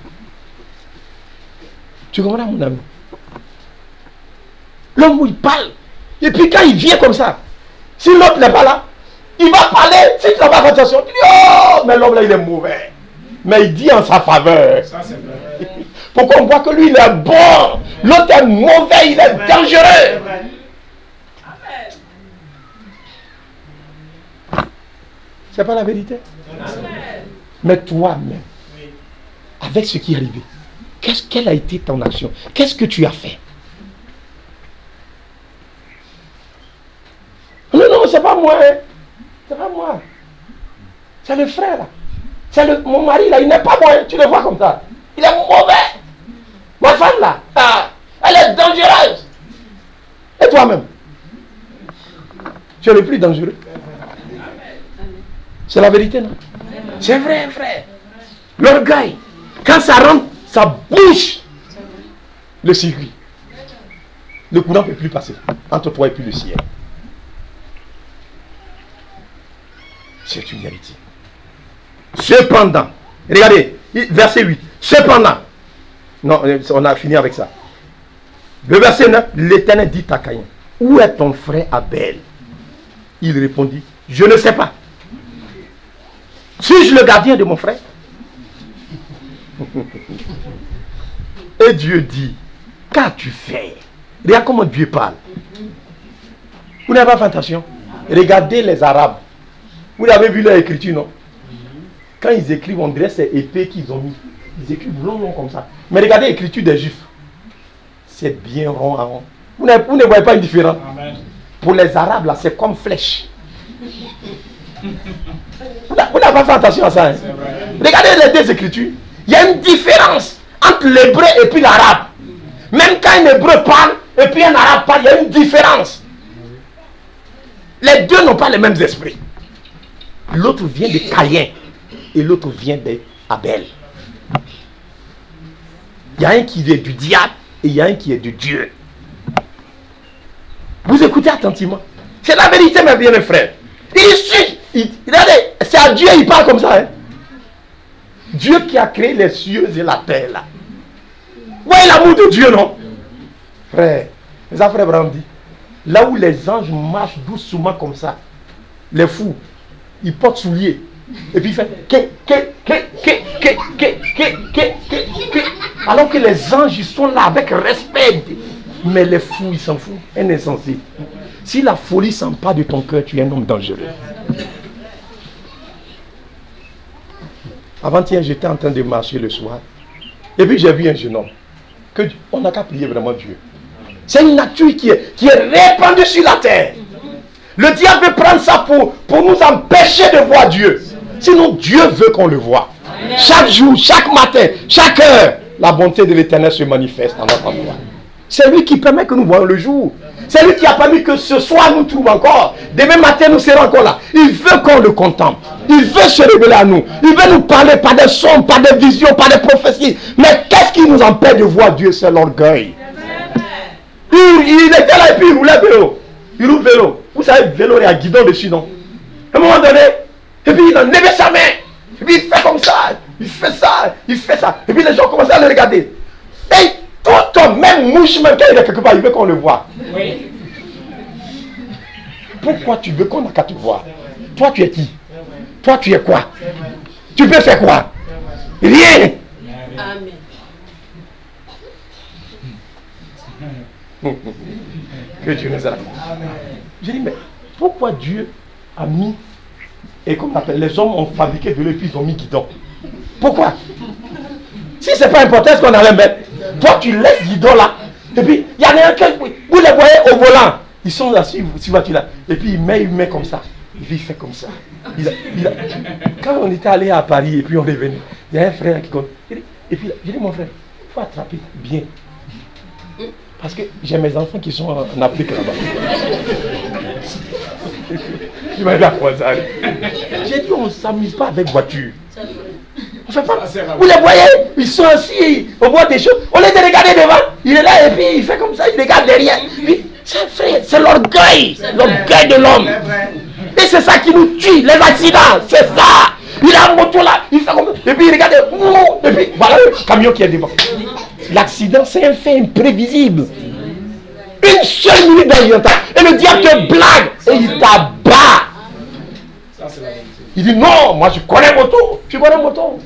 Tu comprends, mon ami? L'homme, il parle. Et puis quand il vient comme ça, si l'autre n'est pas là, il va parler. Si tu n'as pas fait attention, tu dis, oh, mais l'homme là, il est mauvais. Mais il dit en sa faveur. Ça, c'est vrai. Pourquoi on voit que lui, il est bon. L'autre est mauvais, il est dangereux. C'est pas la vérité. Mais toi-même, avec ce qui est arrivé, quelle a été ton action? Qu'est-ce que tu as fait? Non, c'est pas moi. Hein. C'est pas moi. C'est le frère. C'est mon mari là, il n'est pas moi. Tu le vois comme ça. Il est mauvais. Ma femme là, elle est dangereuse. Et toi-même, tu es le plus dangereux. C'est la vérité, non? C'est vrai, frère. L'orgueil, quand ça rentre, ça bouge le circuit. Le courant ne peut plus passer entre toi et puis le ciel. C'est une vérité. Cependant, regardez, verset 8. Cependant, non, on a fini avec ça. Le verset 9, l'Éternel dit à Caïn, où est ton frère Abel? Il répondit, je ne sais pas. Suis-je le gardien de mon frère? Et Dieu dit, qu'as-tu fait? Regarde comment Dieu parle. Vous n'avez pas fait attention? Regardez les Arabes. Vous avez vu leur écriture, non? Quand ils écrivent, on dirait c'est épée qu'ils ont mis. Ils écrivent long comme ça. Mais regardez l'écriture des Juifs. C'est bien rond à rond. Vous ne voyez pas une différence? Amen. Pour les Arabes, là, c'est comme flèche. Vous n'avez pas fait attention à ça. Hein? Regardez les deux écritures. Il y a une différence entre l'hébreu et puis l'arabe. Même quand un hébreu parle et puis un arabe parle, il y a une différence. Les deux n'ont pas les mêmes esprits. L'autre vient de Caïn et l'autre vient d'Abel. Il y a un qui vient du diable et il y a un qui est de Dieu. Vous écoutez attentivement. C'est la vérité, mes bien mes frères. Regardez, c'est à Dieu il parle comme ça. Hein? Dieu qui a créé les cieux et la terre. Là. Vous voyez l'amour de Dieu, non? Frère, les frères Abraham dit, là où les anges marchent doucement comme ça, les fous, ils portent souliers. Et puis il fait alors que les anges ils sont là avec respect. Mais les fous ils s'en foutent. Un insensé. Si la folie s'empare de ton cœur, tu es un homme dangereux. Avant-hier, j'étais en train de marcher le soir. Et puis j'ai vu un jeune homme. On n'a qu'à prier vraiment Dieu. C'est une nature qui est répandue sur la terre. Le diable veut prendre ça pour nous empêcher de voir Dieu. Sinon, Dieu veut qu'on le voie. Amen. Chaque jour, chaque matin, chaque heure, la bonté de l'Éternel se manifeste dans notre endroit. C'est lui qui permet que nous voyons le jour. C'est lui qui a permis que ce soir nous trouve encore. Demain matin, nous serons encore là. Il veut qu'on le contemple. Il veut se révéler à nous. Il veut nous parler par des sons, par des visions, par des prophéties. Mais qu'est-ce qui nous empêche de voir Dieu? C'est l'orgueil. Il était là et puis il roulait vélo. Il roule vélo. Vous savez, vélo, il y a un guidon dessus, non? À un moment donné, et puis il a levé sa main. Et puis il fait comme ça. Il fait ça. Il fait ça. Et puis les gens commencent à le regarder. Et tout homme, même mouche, même quand il est quelque part, il veut qu'on le voit. Oui. Pourquoi tu veux qu'on n'a qu'à te voir? Toi, tu es qui? Toi, tu es quoi? Tu peux faire quoi? Rien. Amen. Que Dieu nous aide. J'ai dit, mais pourquoi Dieu a mis, et comme on appelle, les hommes ont fabriqué de l'épice, ils ont mis guidon. Pourquoi? Si c'est pas important, est-ce qu'on allait mettre? Toi, tu laisses guidon là. Et puis, il y en a un qui, vous les voyez au volant. Ils sont là sur voiture là. Et puis, il met comme ça. Il fait comme ça. Quand on était allé à Paris et puis on revenait, il y a un frère qui compte. Et puis, j'ai dit, mon frère, il faut attraper bien. Parce que j'ai mes enfants qui sont en Afrique là-bas. Il m'a dit à quoi ça? J'ai dit, on ne s'amuse pas avec voiture. On fait pas. Vous les voyez, ils sont assis, on voit des choses. On les a regardés devant, il est là et puis il fait comme ça, il regarde derrière. C'est l'orgueil, l'orgueil de l'homme. Et c'est ça qui nous tue, les accidents, c'est ça. Il a un moto là, il fait comme ça, et puis il regarde, et puis voilà le camion qui est devant. L'accident, c'est un fait imprévisible. Une seule minute dans le temps, et le diable te blague, et il t'abat. Il dit non, moi je connais moto. Tu connais moto?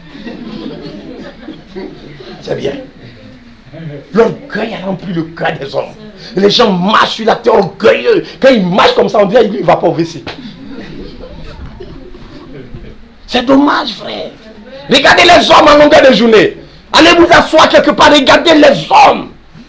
C'est bien. L'orgueil a rempli le cœur des hommes. Les gens marchent sur la terre orgueilleux. Quand ils marchent comme ça, on dirait qu'il ne va pas au WC. C'est dommage, frère. Regardez les hommes en longueur de journée. Allez vous asseoir quelque part, regardez les hommes.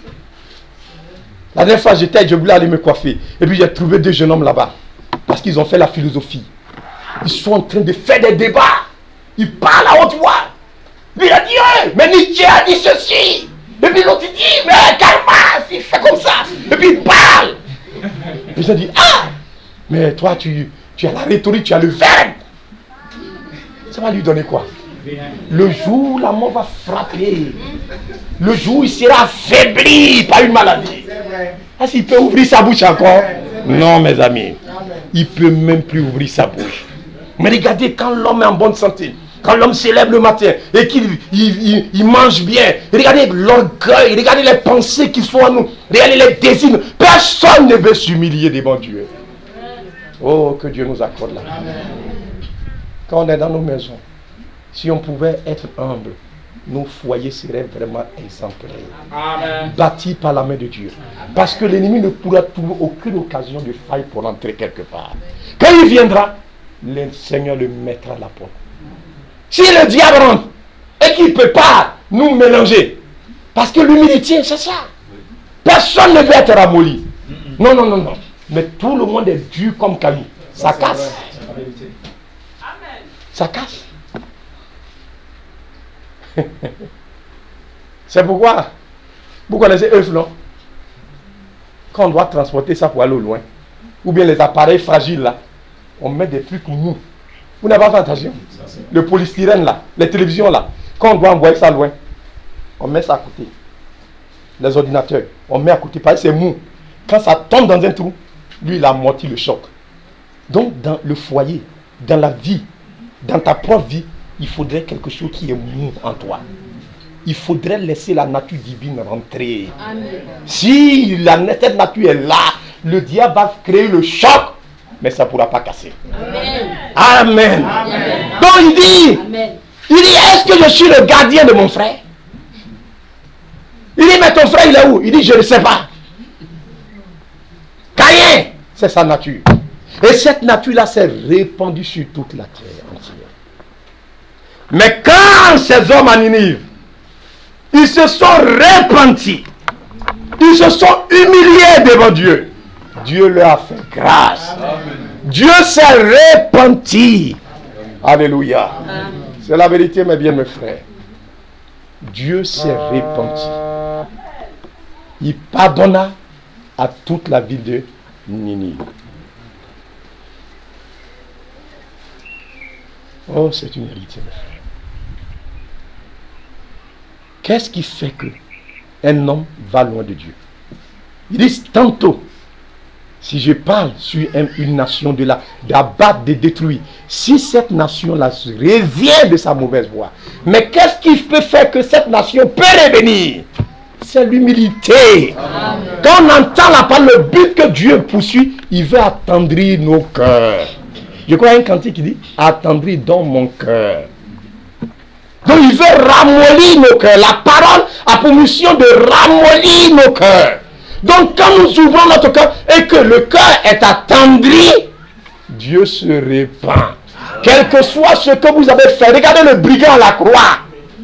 La dernière fois, je voulais aller me coiffer. Et puis j'ai trouvé deux jeunes hommes là-bas. Parce qu'ils ont fait la philosophie. Ils sont en train de faire des débats. Ils parlent à haute voix. Il a dit, mais Nietzsche a dit ceci. Et puis l'autre il dit, mais Karma, il fait comme ça. Et puis il parle. Et puis ils ont dit, ah, mais toi tu as la rhétorique, tu as le verbe. Ça va lui donner quoi? Le jour où la mort va frapper, le jour où il sera affaibli par une maladie. Est-ce qu'il peut ouvrir sa bouche encore? Non, mes amis. Il ne peut même plus ouvrir sa bouche. Mais regardez, quand l'homme est en bonne santé, quand l'homme se lève le matin et qu'il il mange bien, regardez l'orgueil, regardez les pensées qui sont en nous, regardez les désirs. Personne ne veut s'humilier devant Dieu. Oh, que Dieu nous accorde là. Quand on est dans nos maisons, si on pouvait être humble, nos foyers seraient vraiment exemplaires. Amen. Bâtis par la main de Dieu. Parce que l'ennemi ne pourra trouver aucune occasion de faille pour entrer quelque part. Quand il viendra, le Seigneur le mettra à la porte. Si le diable rentre et qu'il ne peut pas nous mélanger, parce que l'humilité, c'est ça. Personne ne veut être ramolli. Non, non, non, non. Mais tout le monde est dur comme caillou. Ça casse. Ça casse. C'est pourquoi vous connaissez œuf, non? Quand on doit transporter ça pour aller au loin, ou bien les appareils fragiles là, on met des trucs mous. Vous n'avez pas fait attention? Le polystyrène là, les télévisions là, quand on doit envoyer ça loin, on met ça à côté. Les ordinateurs, on met à côté, parce que c'est mou. Quand ça tombe dans un trou, lui il amortit le choc. Donc dans le foyer, dans la vie, dans ta propre vie, il faudrait quelque chose qui est mou en toi. Il faudrait laisser la nature divine rentrer. Amen. Si cette nature est là, le diable va créer le choc, mais ça ne pourra pas casser. Amen. Amen. Amen. Donc il dit, est-ce que je suis le gardien de mon frère? Il dit, mais ton frère il est où? Il dit, je ne sais pas. Caïn, c'est sa nature. Et cette nature-là s'est répandue sur toute la terre entière. Mais quand ces hommes à Ninive, ils se sont repentis, ils se sont humiliés devant Dieu, Dieu leur a fait grâce. Amen. Dieu s'est repenti. Alléluia. C'est la vérité, mes bien, mes frères. Dieu s'est repenti. Il pardonna à toute la ville de Ninive. Oh, c'est une héritière. Qu'est-ce qui fait que un homme va loin de Dieu? Ils disent tantôt, si je parle sur une nation d'abattre, de détruire, si cette nation-là se revient de sa mauvaise voie, mais qu'est-ce qui peut faire que cette nation peut revenir? C'est l'humilité. Quand on entend la parole, le but que Dieu poursuit, il veut attendrir nos cœurs. Je crois un cantique qui dit, attendrir dans mon cœur. Donc il veut ramollir nos cœurs. La parole a pour mission de ramollir nos cœurs. Donc quand nous ouvrons notre cœur et que le cœur est attendri, Dieu se répand. Quel que soit ce que vous avez fait, regardez le brigand à la croix.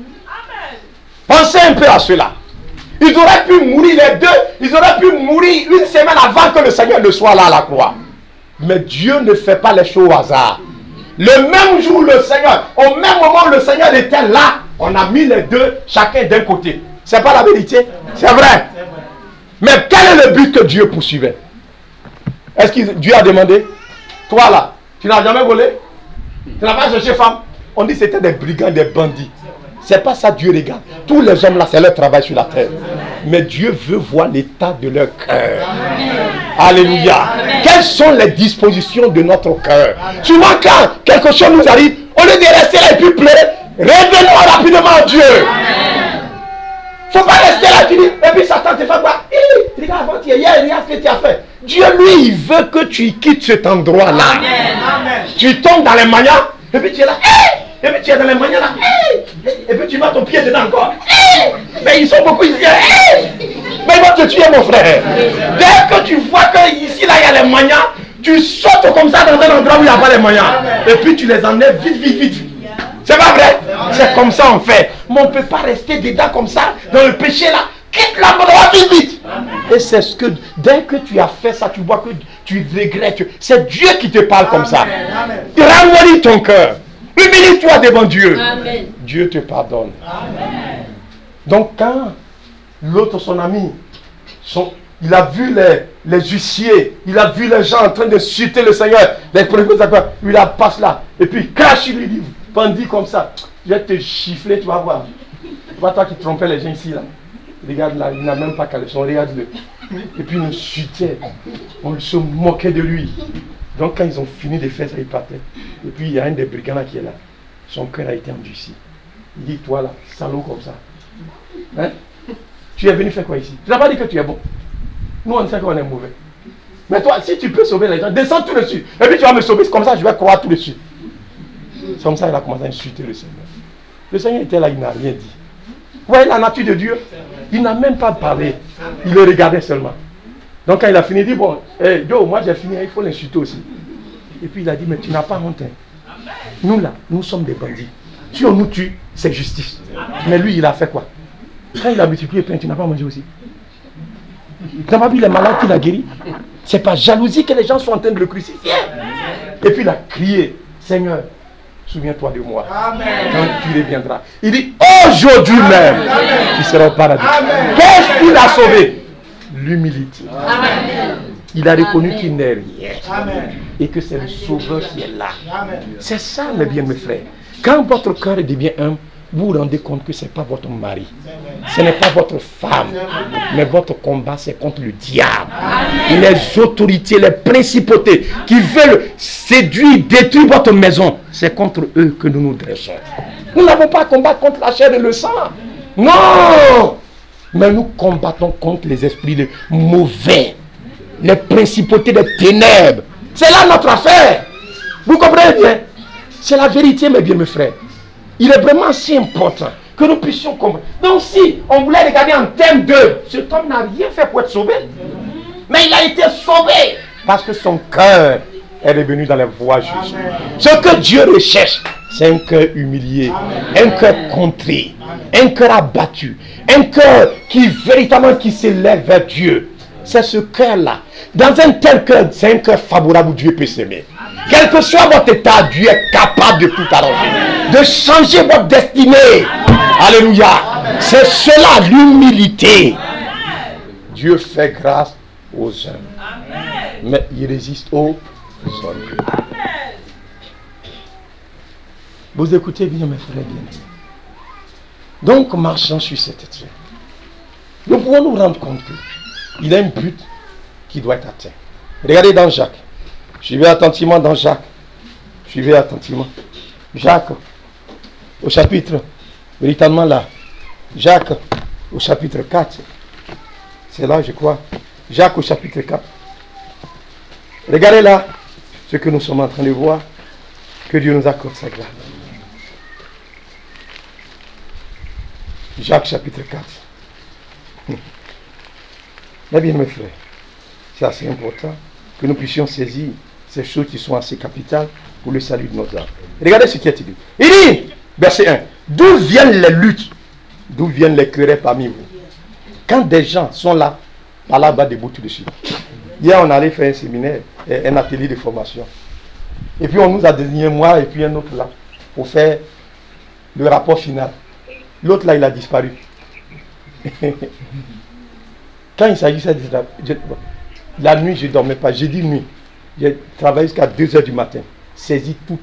Pensez un peu à cela. Ils auraient pu mourir les deux, ils auraient pu mourir une semaine avant que le Seigneur ne soit là à la croix. Mais Dieu ne fait pas les choses au hasard. Le même jour, le Seigneur, au même moment où le Seigneur était là, on a mis les deux, chacun d'un côté. C'est pas la vérité? C'est vrai. Mais quel est le but que Dieu poursuivait? Est-ce que Dieu a demandé? Toi là, tu n'as jamais volé? Tu n'as pas cherché femme? On dit que c'était des brigands, des bandits. C'est pas ça Dieu regarde. Tous les hommes là, c'est leur travail sur la terre. Mais Dieu veut voir l'état de leur cœur. Alléluia. Quelles sont les dispositions de notre cœur? Souvent quand quelque chose nous arrive, au lieu de rester là et puis pleurer, revenons rapidement à Dieu. Il ne faut pas rester là, tu dis, et puis Satan te fait quoi? Regarde avant hier, regarde ce que tu as fait. Dieu, lui, il veut que tu quittes cet endroit-là. Tu tombes dans les manias, et puis tu es là, et puis tu es dans les manias là, et puis tu mets ton pied dedans encore. Mais ils sont beaucoup ici, mais ils vont te tuer, mon frère. Dès que tu vois qu'ici, là, il y a les manias, tu sautes comme ça dans un endroit où il n'y a pas les manias. Et puis tu les enlèves vite, vite, vite. C'est pas vrai? C'est comme ça on fait. Mais on ne peut pas rester dedans comme ça, dans le péché là. Quitte l'endroit vite, vite. Et c'est ce que, dès que tu as fait ça, tu vois que tu regrettes. C'est Dieu qui te parle comme ça. Ramollis ton cœur. Humilie-toi devant Dieu. Amen. Dieu te pardonne. Amen. Donc quand l'autre, son ami, il a vu les huissiers, il a vu les gens en train de chuter le Seigneur, les premiers accords, il la passe là, et puis il crache, il lui dit, bandit comme ça, je vais te chiffler, tu vas voir. Tu vois toi qui trompais les gens ici là. Regarde là, il n'a même pas caleçon, regarde-le. Et puis il nous chutait, on se moquait de lui. Donc quand ils ont fini de faire ça, ils partaient. Et puis il y a un des brigands là qui est là. Son cœur a été endurci. Il dit, toi là, salaud comme ça. Hein? Tu es venu faire quoi ici? Tu n'as pas dit que tu es bon. Nous on sait qu'on est mauvais. Mais toi, si tu peux sauver les gens, descends tout dessus. Et puis tu vas me sauver, comme ça je vais croire tout dessus. C'est comme ça qu'il a commencé à insulter le Seigneur. Le Seigneur était là, il n'a rien dit. Vous voyez la nature de Dieu? Il n'a même pas parlé. Il le regardait seulement. Donc quand il a fini, il dit, bon, hey, yo, moi j'ai fini, il faut l'insulter aussi. Et puis il a dit, mais tu n'as pas honte. Hein. Nous là, nous sommes des bandits. Si on nous tue, c'est justice. Mais lui, il a fait quoi? Quand il a multiplié plein, tu n'as pas mangé aussi. Tu n'as pas vu les malades qu'il a guéris? C'est par jalousie que les gens sont en train de le crucifier. Et puis il a crié, Seigneur, souviens-toi de moi. Amen. Quand tu reviendras. Il dit, aujourd'hui même, tu seras au paradis. Qu'est-ce qu'il a sauvé? L'humilité. Il a reconnu qu'il n'est rien. Amen. Et que c'est le Sauveur qui est là. C'est ça, mes bien, mes frères. Quand votre cœur devient humble, vous vous rendez compte que ce n'est pas votre mari, ce n'est pas votre femme, mais votre combat c'est contre le diable. Amen. Les autorités, les principautés qui veulent séduire, détruire votre maison, c'est contre eux que nous nous dressons. Nous n'avons pas à combattre contre la chair et le sang. Non! Mais nous combattons contre les esprits mauvais, les principautés des ténèbres. C'est là notre affaire. Vous comprenez bien? C'est la vérité, mes bien, mes frères. Il est vraiment si important que nous puissions comprendre. Donc si on voulait regarder en termes de, cet homme n'a rien fait pour être sauvé. Mais il a été sauvé parce que son cœur est revenu dans les voies justes. Ce que Dieu recherche, c'est un cœur humilié, un cœur contrit, un cœur abattu, un cœur qui véritablement qui s'élève vers Dieu. C'est ce cœur-là. Dans un tel cœur, c'est un cœur favorable où Dieu peut s'aimer. Quel que soit votre état, Dieu est capable de tout arranger, de changer votre destinée. Alléluia. C'est cela l'humilité. Dieu fait grâce aux hommes. Mais il résiste aux orgueilleux. Vous écoutez bien, mes frères bien. Donc, marchant sur cette terre, nous pouvons nous rendre compte qu'il a un but qui doit être atteint. Regardez dans Jacques. Suivez attentivement dans Jacques. Suivez attentivement. Jacques, au chapitre, véritablement là. Jacques, au chapitre 4. C'est là, je crois. Jacques, au chapitre 4. Regardez là ce que nous sommes en train de voir. Que Dieu nous accorde sa grâce. Jacques, chapitre 4. Mais bien, mes frères, c'est assez important que nous puissions saisir ces choses qui sont assez capitales pour le salut de nos âmes. Regardez ce qui est dit. Il dit, verset 1, d'où viennent les luttes, d'où viennent les querelles parmi vous? Quand des gens sont là, par là-bas debout tout de suite. Hier, on allait faire un séminaire, un atelier de formation. Et puis on nous a désigné, moi et puis un autre là, pour faire le rapport final. L'autre là, il a disparu. Quand il s'agissait de la nuit, je ne dormais pas. J'ai dit nuit. J'ai travaillé jusqu'à 2h du matin. Saisi tout.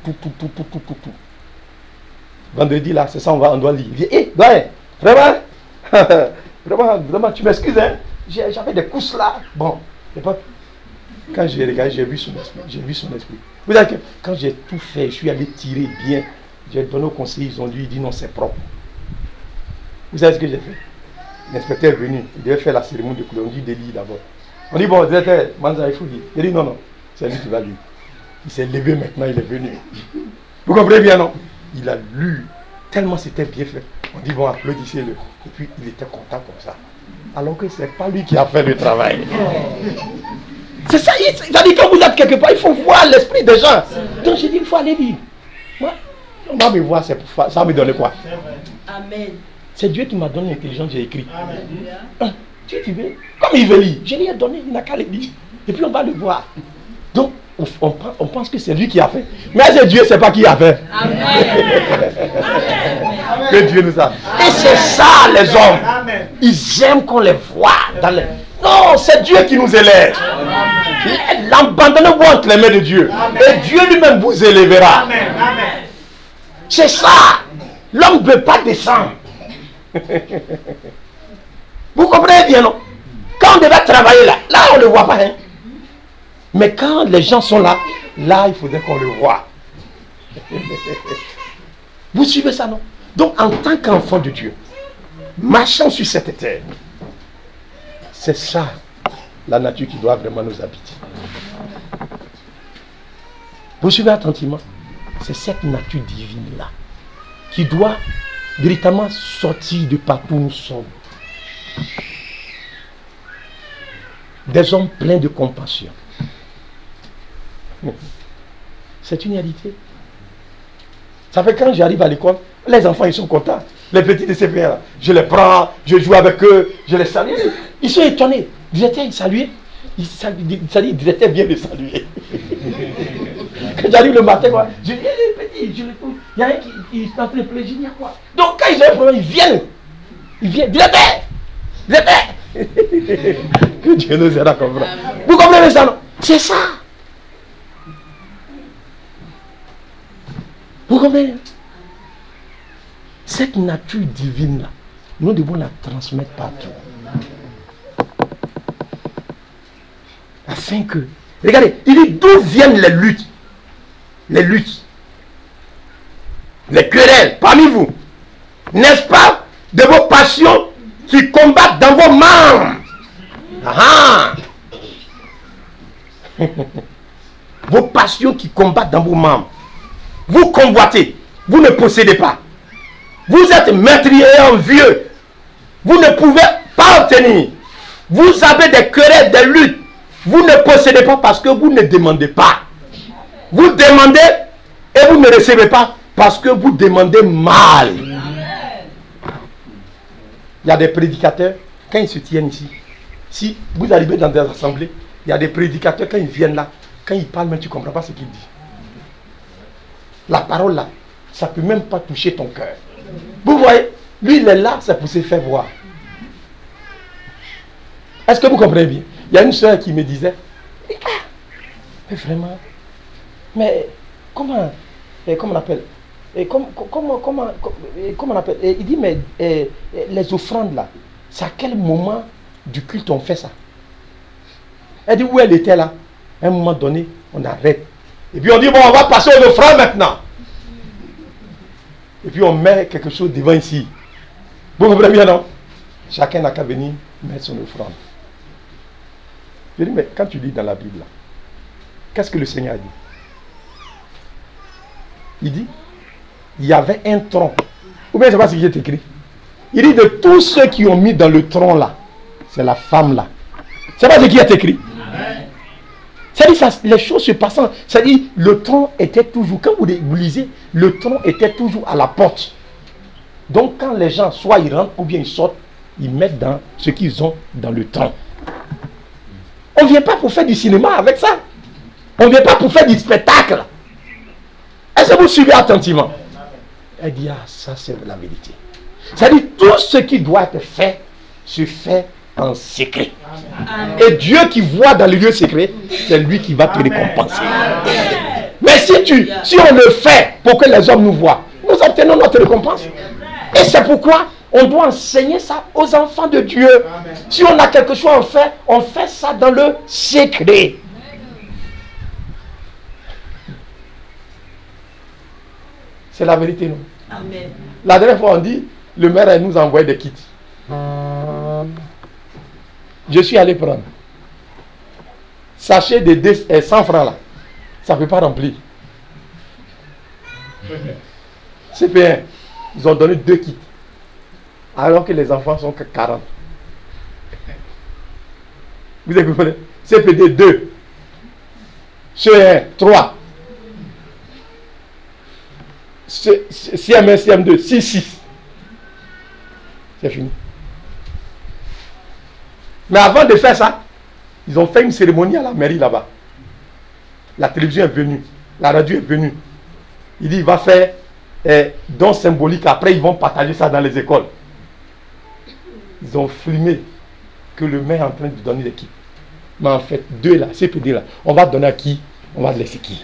Vendredi là, c'est ça, on doit lire. Il dit, hé, vraiment, vraiment, tu m'excuses, hein? J'avais des courses là. Bon, quand j'ai regardé, j'ai vu son esprit. Vous savez que quand j'ai tout fait, je suis allé tirer bien. J'ai donné au conseil, ils ont dit non, c'est propre. Vous savez ce que j'ai fait? L'inspecteur est venu, il devait faire la cérémonie de couleur. On dit des lits d'abord. On dit, bon, directeur, Manza, il faut lire. Il dit, non, c'est lui qui va lire. Il s'est levé maintenant, il est venu. Vous comprenez bien, non? Il a lu, tellement c'était bien fait. On dit, bon, applaudissez-le. Et puis, il était content comme ça. Alors que ce n'est pas lui qui a fait le travail. C'est ça, c'est-à-dire quand vous êtes quelque part, il faut voir l'esprit des gens. Donc, j'ai dit, il faut aller lire. Moi, on va me voir, ça va me donner quoi? Amen. C'est Dieu qui m'a donné l'intelligence, j'ai écrit. Dieu, tu veux? Comme il veut lire, je lui ai donné, il n'a qu'à le lire. Et puis on va le voir. Donc, on pense que c'est lui qui a fait. Mais c'est Dieu, c'est pas qui a fait. Amen. Que Dieu nous a. Et c'est ça, les hommes. Ils aiment qu'on les voit dans les... Non, c'est Dieu qui nous élève. Abandonnez-vous entre les mains de Dieu. Et Dieu lui-même vous élèvera. C'est ça. L'homme ne peut pas descendre. Vous comprenez bien, non? Quand on devait travailler là on ne le voit pas. Hein? Mais quand les gens sont là, il faudrait qu'on le voit. Vous suivez ça, non? Donc, en tant qu'enfant de Dieu, marchant sur cette terre, c'est ça, la nature qui doit vraiment nous habiter. Vous suivez attentivement? C'est cette nature divine-là qui doit véritablement sortir de partout où nous sommes. Des hommes pleins de compassion. C'est une réalité. Ça fait quand j'arrive à l'école, les enfants ils sont contents. Les petits de CPR, là, je les prends, je joue avec eux, je les salue. Ils sont étonnés. Le directeur, il salue. Le directeur vient me saluer. Quand j'arrive le matin, quoi, je dis, les petits, je les trouve. Il y a un qui est en train de pleurer, je dis, quoi? Donc quand ils ont un problème, ils viennent. Directeur. Que Dieu nous aide à comprendre. Vous comprenez ça, non? C'est ça. Vous comprenez? Cette nature divine-là, nous devons la transmettre partout. Afin que... Regardez, il dit d'où viennent les luttes. Les querelles parmi vous. N'est-ce pas de vos passions qui combattent dans vos membres? Vos passions qui combattent dans vos membres. Vous convoitez, vous ne possédez pas. Vous êtes meurtrier et envieux. Vous ne pouvez pas obtenir. Vous avez des querelles, des luttes. Vous ne possédez pas parce que vous ne demandez pas. Vous demandez et vous ne recevez pas parce que vous demandez mal. Il y a des prédicateurs, quand ils se tiennent ici, si vous arrivez dans des assemblées, il y a des prédicateurs, quand ils viennent là, quand ils parlent, mais tu ne comprends pas ce qu'ils disent. La parole là, ça ne peut même pas toucher ton cœur. Vous voyez, lui il est là, c'est pour se faire voir. Est-ce que vous comprenez bien? Il y a une soeur qui me disait, mais vraiment, mais comment on appelle, comment on appelle, il dit, mais les offrandes là, c'est à quel moment du culte on fait ça? Elle dit où elle était là. À un moment donné, on arrête. Et puis on dit, bon, on va passer aux offrandes maintenant. Et puis on met quelque chose devant ici. Vous comprenez bien, non? Chacun n'a qu'à venir mettre son offrande. Je dis, mais quand tu lis dans la Bible, là, qu'est-ce que le Seigneur a dit? Il dit, il y avait un tronc. Ou bien, je ne sais pas ce qui est écrit. Il dit, de tous ceux qui ont mis dans le tronc là, c'est la femme là. C'est pas ce qui est écrit. C'est-à-dire, les choses se passant. C'est-à-dire, le tronc était toujours, quand vous lisez, le tronc était toujours à la porte. Donc, quand les gens, soit ils rentrent ou bien ils sortent, ils mettent dans ce qu'ils ont dans le tronc. On ne vient pas pour faire du cinéma avec ça. On ne vient pas pour faire du spectacle. Est-ce que vous suivez attentivement? Elle dit, ah, ça c'est la vérité. C'est-à-dire, tout ce qui doit être fait, se fait en secret. Amen. Et Dieu qui voit dans le lieu secret, c'est lui qui va te récompenser. Amen. Mais si on le fait pour que les hommes nous voient, nous obtenons notre récompense. Et c'est pourquoi on doit enseigner ça aux enfants de Dieu. Amen. Si on a quelque chose à faire, on fait ça dans le secret. C'est la vérité, non? Amen. La dernière fois, on dit, le maire nous a envoyé des kits. Je suis allé prendre. Sachet de 100 francs là. Ça ne peut pas remplir. CP1, ils ont donné 2 kits. Alors que les enfants sont que 40. Vous avez compris? CPD 2. CE1 3. CM1, CM2 6. C'est fini. Mais avant de faire ça, ils ont fait une cérémonie à la mairie là-bas. La télévision est venue, la radio est venue. Il dit, il va faire don symbolique. Après, ils vont partager ça dans les écoles. Ils ont filmé que le maire est en train de donner l'équipe. Mais en fait, 2 là, CPD là, on va donner à qui? On va laisser qui?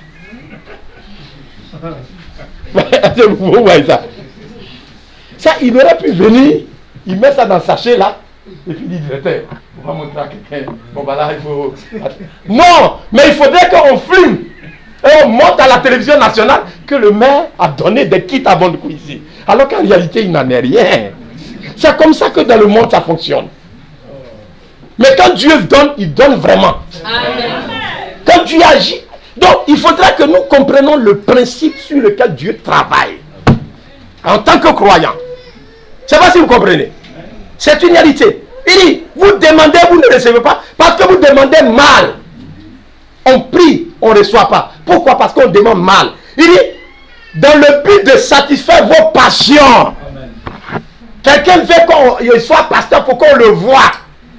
Vous voyez ça? Ça, il aurait pu venir, il met ça dans le sachet là. Et puis il dit, directeur, on va montrer à quelqu'un. Bon, bah là, il faut. Non, mais il faudrait qu'on filme. Et on monte à la télévision nationale que le maire a donné des kits à bon coup ici. Alors qu'en réalité, il n'en est rien. C'est comme ça que dans le monde, ça fonctionne. Mais quand Dieu donne, il donne vraiment. Amen. Quand Dieu agit. Donc, il faudra que nous comprenions le principe sur lequel Dieu travaille. En tant que croyant. Je ne sais pas si vous comprenez. C'est une réalité. Il dit, vous demandez, vous ne recevez pas, parce que vous demandez mal. On prie, on ne reçoit pas. Pourquoi? Parce qu'on demande mal. Il dit, dans le but de satisfaire vos passions. Quelqu'un veut qu'il soit pasteur pour qu'on le voie.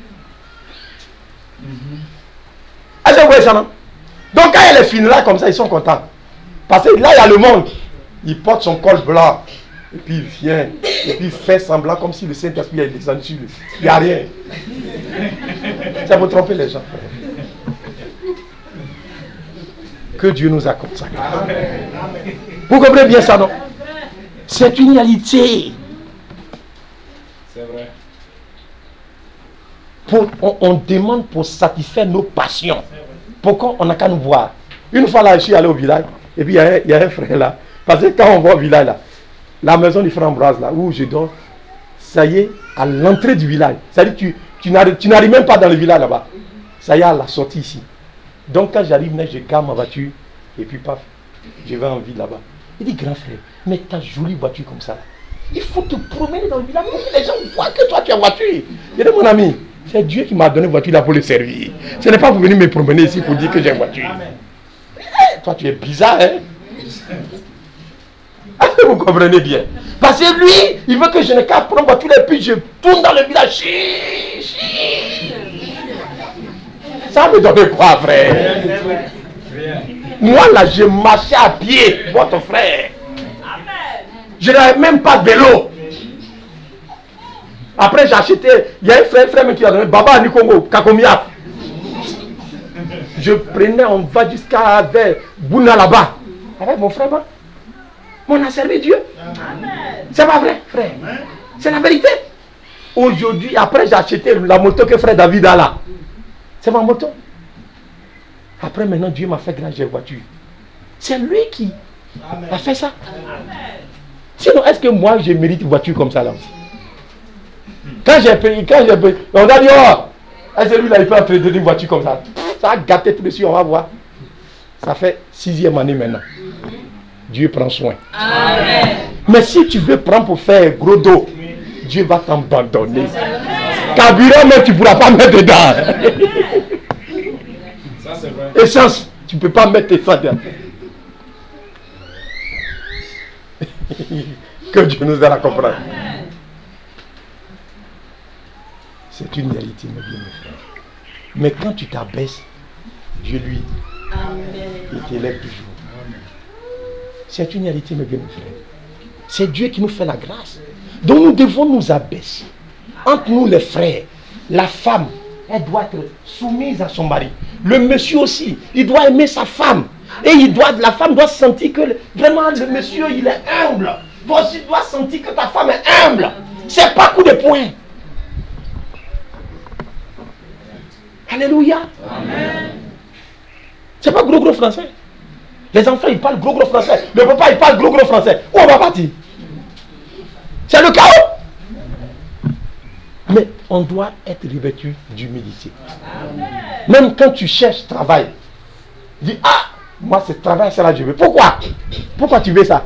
Est-ce que vous voyez ça, non? Donc quand il est fini là comme ça, ils sont contents. Parce que là, il y a le monde. Il porte son col blanc. Et puis il vient, et puis il fait semblant comme si le Saint-Esprit est descendu sur lui. Il n'y a rien. Ça vous tromper les gens. Que Dieu nous accorde ça. Vous comprenez bien ça, non? C'est une réalité. C'est vrai. On demande pour satisfaire nos passions. Pourquoi on n'a qu'à nous voir? Une fois là, je suis allé au village, et puis il y a un frère là. Parce que quand on va au village là, la maison du frère Ambroise là, où je dors, ça y est, à l'entrée du village. C'est-à-dire tu n'arrives même pas dans le village là-bas. Ça y est, à la sortie ici. Donc quand j'arrive, je garde ma voiture, et puis paf, je vais en ville là-bas. Il dit, grand frère, mais ta jolie voiture comme ça, il faut te promener dans le village pour que les gens voient que toi tu as voiture. Il dit, mon ami, c'est Dieu qui m'a donné voiture là pour le servir. Ce n'est pas pour venir me promener ici pour dire que j'ai voiture. Toi tu es bizarre, hein? Est-ce que vous comprenez bien? Parce que lui, il veut que je ne qu'à prendre voiture et puis je tourne dans le village. Ça me donne quoi, frère? Moi là, je marchais à pied, votre frère. Je n'avais même pas de vélo. Après, j'ai acheté, il y a un frère qui a donné Baba Nikongo, Kakomiak. Je prenais, on va jusqu'à Bouna là-bas. Avec mon frère, on a servi Dieu. C'est pas vrai, frère. C'est la vérité. Aujourd'hui, après j'ai acheté la moto que frère David a là. C'est ma moto. Après maintenant, Dieu m'a fait grâce, j'ai voiture. C'est lui qui a fait ça. Sinon, est-ce que moi, je mérite une voiture comme ça là aussi? Quand j'ai payé, on a dit, oh, est-ce que lui là, il peut entretenir une voiture comme ça? Ça a gâté tout dessus, on va voir. Ça fait 6e année maintenant. Dieu prend soin. Amen. Mais si tu veux prendre pour faire gros dos, Dieu va t'abandonner. Carburant, mais tu ne pourras pas mettre dedans. Ça, c'est vrai. Essence, tu ne peux pas mettre ça dedans. Que Dieu nous aide à comprendre. C'est une réalité, mes bien, mes frères. Mais quand tu t'abaisses, Dieu lui, il t'élève toujours. C'est une réalité, mes bien, mes frères. C'est Dieu qui nous fait la grâce. Donc nous devons nous abaisser. Entre nous, les frères, la femme, elle doit être soumise à son mari. Le monsieur aussi, il doit aimer sa femme. Et la femme doit sentir que vraiment le monsieur, il est humble. Toi aussi, tu dois sentir que ta femme est humble. C'est pas coup de poing. Alléluia. Amen. C'est pas gros français. Les enfants, ils parlent gros français. Le papa, il parle gros français. Où on va partir? C'est le chaos. Mais on doit être revêtu d'humilité. Même quand tu cherches travail, dis, ah, moi, ce travail, c'est là que je veux. Pourquoi? Pourquoi tu veux ça?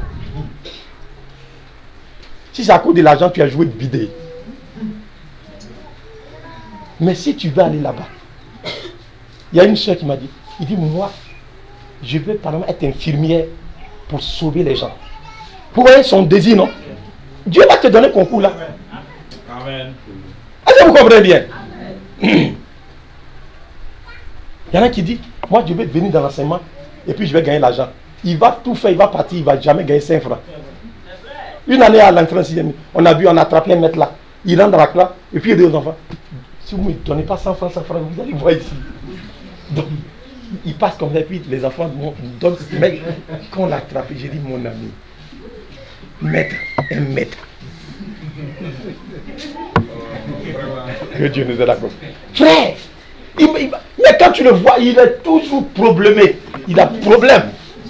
Si c'est à cause de l'argent, tu as joué de bidé. Mais si tu veux aller là-bas, il y a une soeur qui m'a dit, il dit, moi, je veux par exemple être infirmière pour sauver les gens. Vous voyez son désir, non? Dieu va te donner un concours là. Amen. Est-ce que vous comprenez bien? Il y en a qui dit, moi je vais venir dans l'enseignement et puis je vais gagner l'argent. Il va tout faire, il va partir, il ne va jamais gagner 5 francs. Une année à l'entrée en 6e, on a vu, on a attrapé un maître là. Il rentre dans la classe et puis il dit aux enfants, si vous ne me donnez pas 100 francs, vous allez voir ici. Donc, il passe comme ça, et puis les enfants donnent. Mais quand on l'a attrapé, j'ai dit, mon ami, maître, un maître. Que Dieu nous aide à comprendre. Frère, mais quand tu le vois, il est toujours problémé. Il a problème.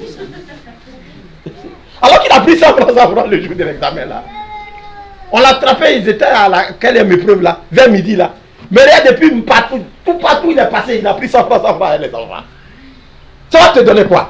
Alors qu'il a pris 100 francs le jour de l'examen là. On l'a attrapé, ils étaient à quelle épreuve là, vers midi là. Mais là, depuis partout, tout partout il est passé, il a pris 100 francs les enfants. Ça va te donner quoi?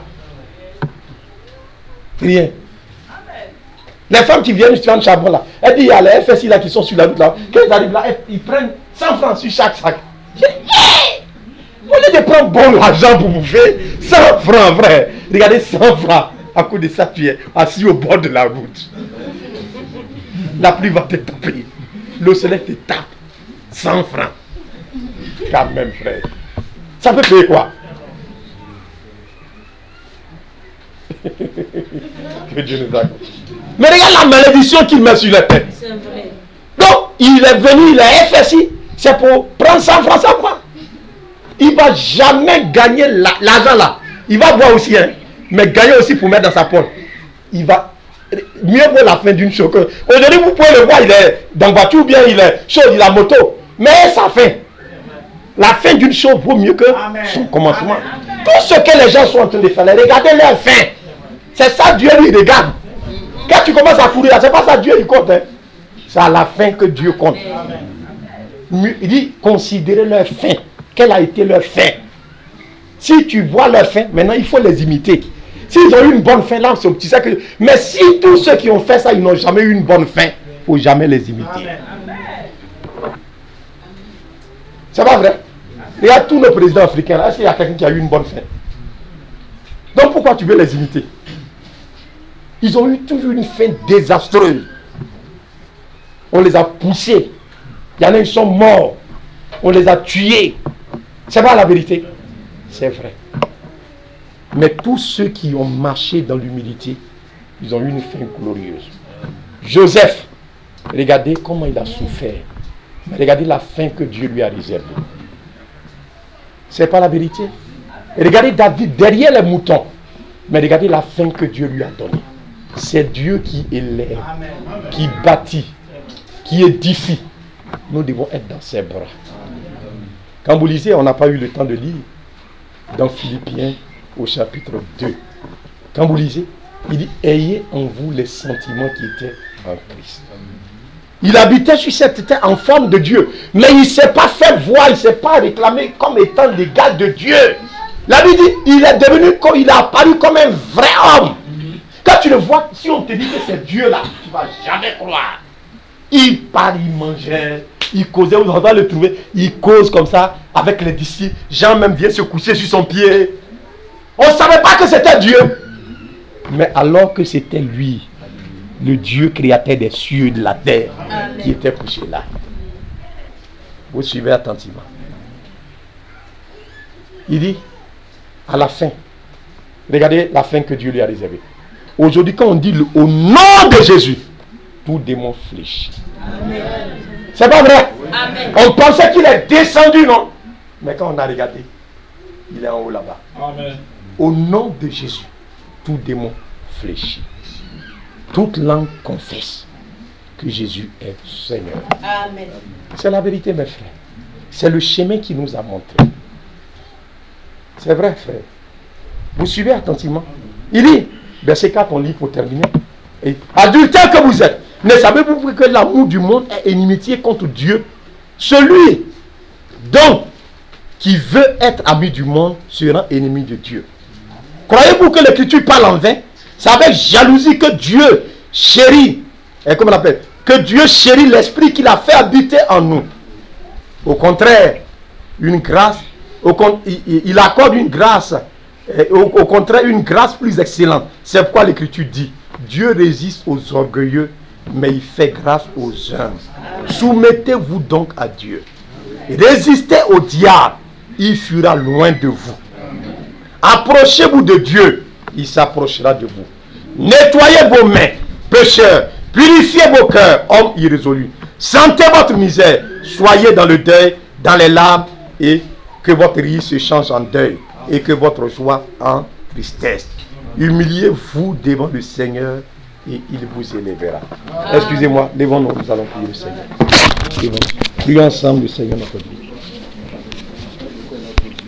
Rien. Les femmes qui viennent sur le charbon là, elles disent, il y a les FSI là qui sont sur la route là, quand ils arrivent là, ils prennent 100 francs sur chaque sac. Au lieu de prendre bon l'argent pour bouffer, 100 francs, frère. Regardez, 100 francs. À cause de ça, tu es assis au bord de la route. La pluie va te taper. Le soleil te tape. 100 francs. Quand même, frère. Ça peut payer quoi? Que Dieu nous accorde. Mais regarde la malédiction qu'il met sur la tête. C'est vrai. Donc, il est venu, il est FSI. C'est pour prendre 100 francs, 100 francs. Il ne va jamais gagner l'argent là. Il va boire aussi, hein, mais gagner aussi pour mettre dans sa poche. Il va mieux vaut la fin d'une chose. Aujourd'hui, vous pouvez le voir, il est dans la voiture, ou bien il est chaud, il a moto. Mais sa fin. La fin d'une chose vaut mieux que son commencement. Amen. Tout ce que les gens sont en train de faire, regardez leur fin. C'est ça Dieu lui regarde. Quand tu commences à courir, c'est pas ça Dieu il compte. Hein. C'est à la fin que Dieu compte. Amen. Il dit, considérez leur fin. Quelle a été leur fin? Si tu vois leur fin, maintenant il faut les imiter. S'ils ont eu une bonne fin, là, tu sais que. Mais si tous ceux qui ont fait ça, ils n'ont jamais eu une bonne fin, il ne faut jamais les imiter. C'est pas vrai? Regarde tous nos présidents africains, est-ce qu'il y a quelqu'un qui a eu une bonne fin? Donc pourquoi tu veux les imiter? Ils ont eu toujours une fin désastreuse. On les a poussés. Il y en a, ils sont morts. On les a tués. C'est pas la vérité? C'est vrai. Mais tous ceux qui ont marché dans l'humilité, ils ont eu une fin glorieuse. Joseph, regardez comment il a souffert. Mais regardez la fin que Dieu lui a réservée. C'est pas la vérité? Et regardez David derrière les moutons. Mais regardez la fin que Dieu lui a donnée. C'est Dieu qui élève, qui bâtit, qui édifie. Nous devons être dans ses bras. Quand vous lisez, on n'a pas eu le temps de lire, dans Philippiens au chapitre 2. Quand vous lisez, il dit, ayez en vous les sentiments qui étaient en Christ. Il habitait sur cette terre en forme de Dieu, mais il ne s'est pas fait voir, il ne s'est pas réclamé comme étant l'égal de Dieu. La Bible dit, il est devenu, il a apparu comme un vrai homme. Quand tu le vois, si on te dit que c'est Dieu là, tu ne vas jamais croire. Il parle, il mangeait, il causait, on va le trouver, il cause comme ça avec les disciples. Jean même vient se coucher sur son pied. On ne savait pas que c'était Dieu. Mais alors que c'était lui, le Dieu créateur des cieux et de la terre, qui était couché là. Vous suivez attentivement. Il dit, à la fin, regardez la fin que Dieu lui a réservée. Aujourd'hui, quand on dit au nom de Jésus, tout démon fléchit. C'est pas vrai? Amen. On pensait qu'il est descendu, non? Mais quand on a regardé, il est en haut là-bas. Au nom de Jésus, tout démon fléchit. Toute langue confesse que Jésus est Seigneur. Amen. C'est la vérité, mes frères. C'est le chemin qui nous a montré. C'est vrai, frère. Vous suivez attentivement. Il dit, verset 4, on lit pour terminer. Et, adultère que vous êtes, ne savez-vous pas que l'amour du monde est inimitié contre Dieu? Celui donc qui veut être ami du monde sera ennemi de Dieu. Croyez-vous que l'Écriture parle en vain? C'est avec jalousie que Dieu chérit, et comment on appelle, que Dieu chérit l'esprit qu'il a fait habiter en nous. Au contraire, une grâce, il accorde une grâce, au contraire une grâce plus excellente. C'est pourquoi l'Écriture dit, Dieu résiste aux orgueilleux, mais il fait grâce aux humbles. Soumettez-vous donc à Dieu. Résistez au diable, il fuira loin de vous. Approchez-vous de Dieu, il s'approchera de vous. Nettoyez vos mains, pécheurs. Purifiez vos cœurs, hommes irrésolus. Sentez votre misère. Soyez dans le deuil, dans les larmes, et que votre rire se change en deuil, et que votre joie en tristesse. Humiliez-vous devant le Seigneur, et il vous élèvera. Excusez-moi, levons-nous, nous allons prier le Seigneur. Prions ensemble le Seigneur notre Dieu.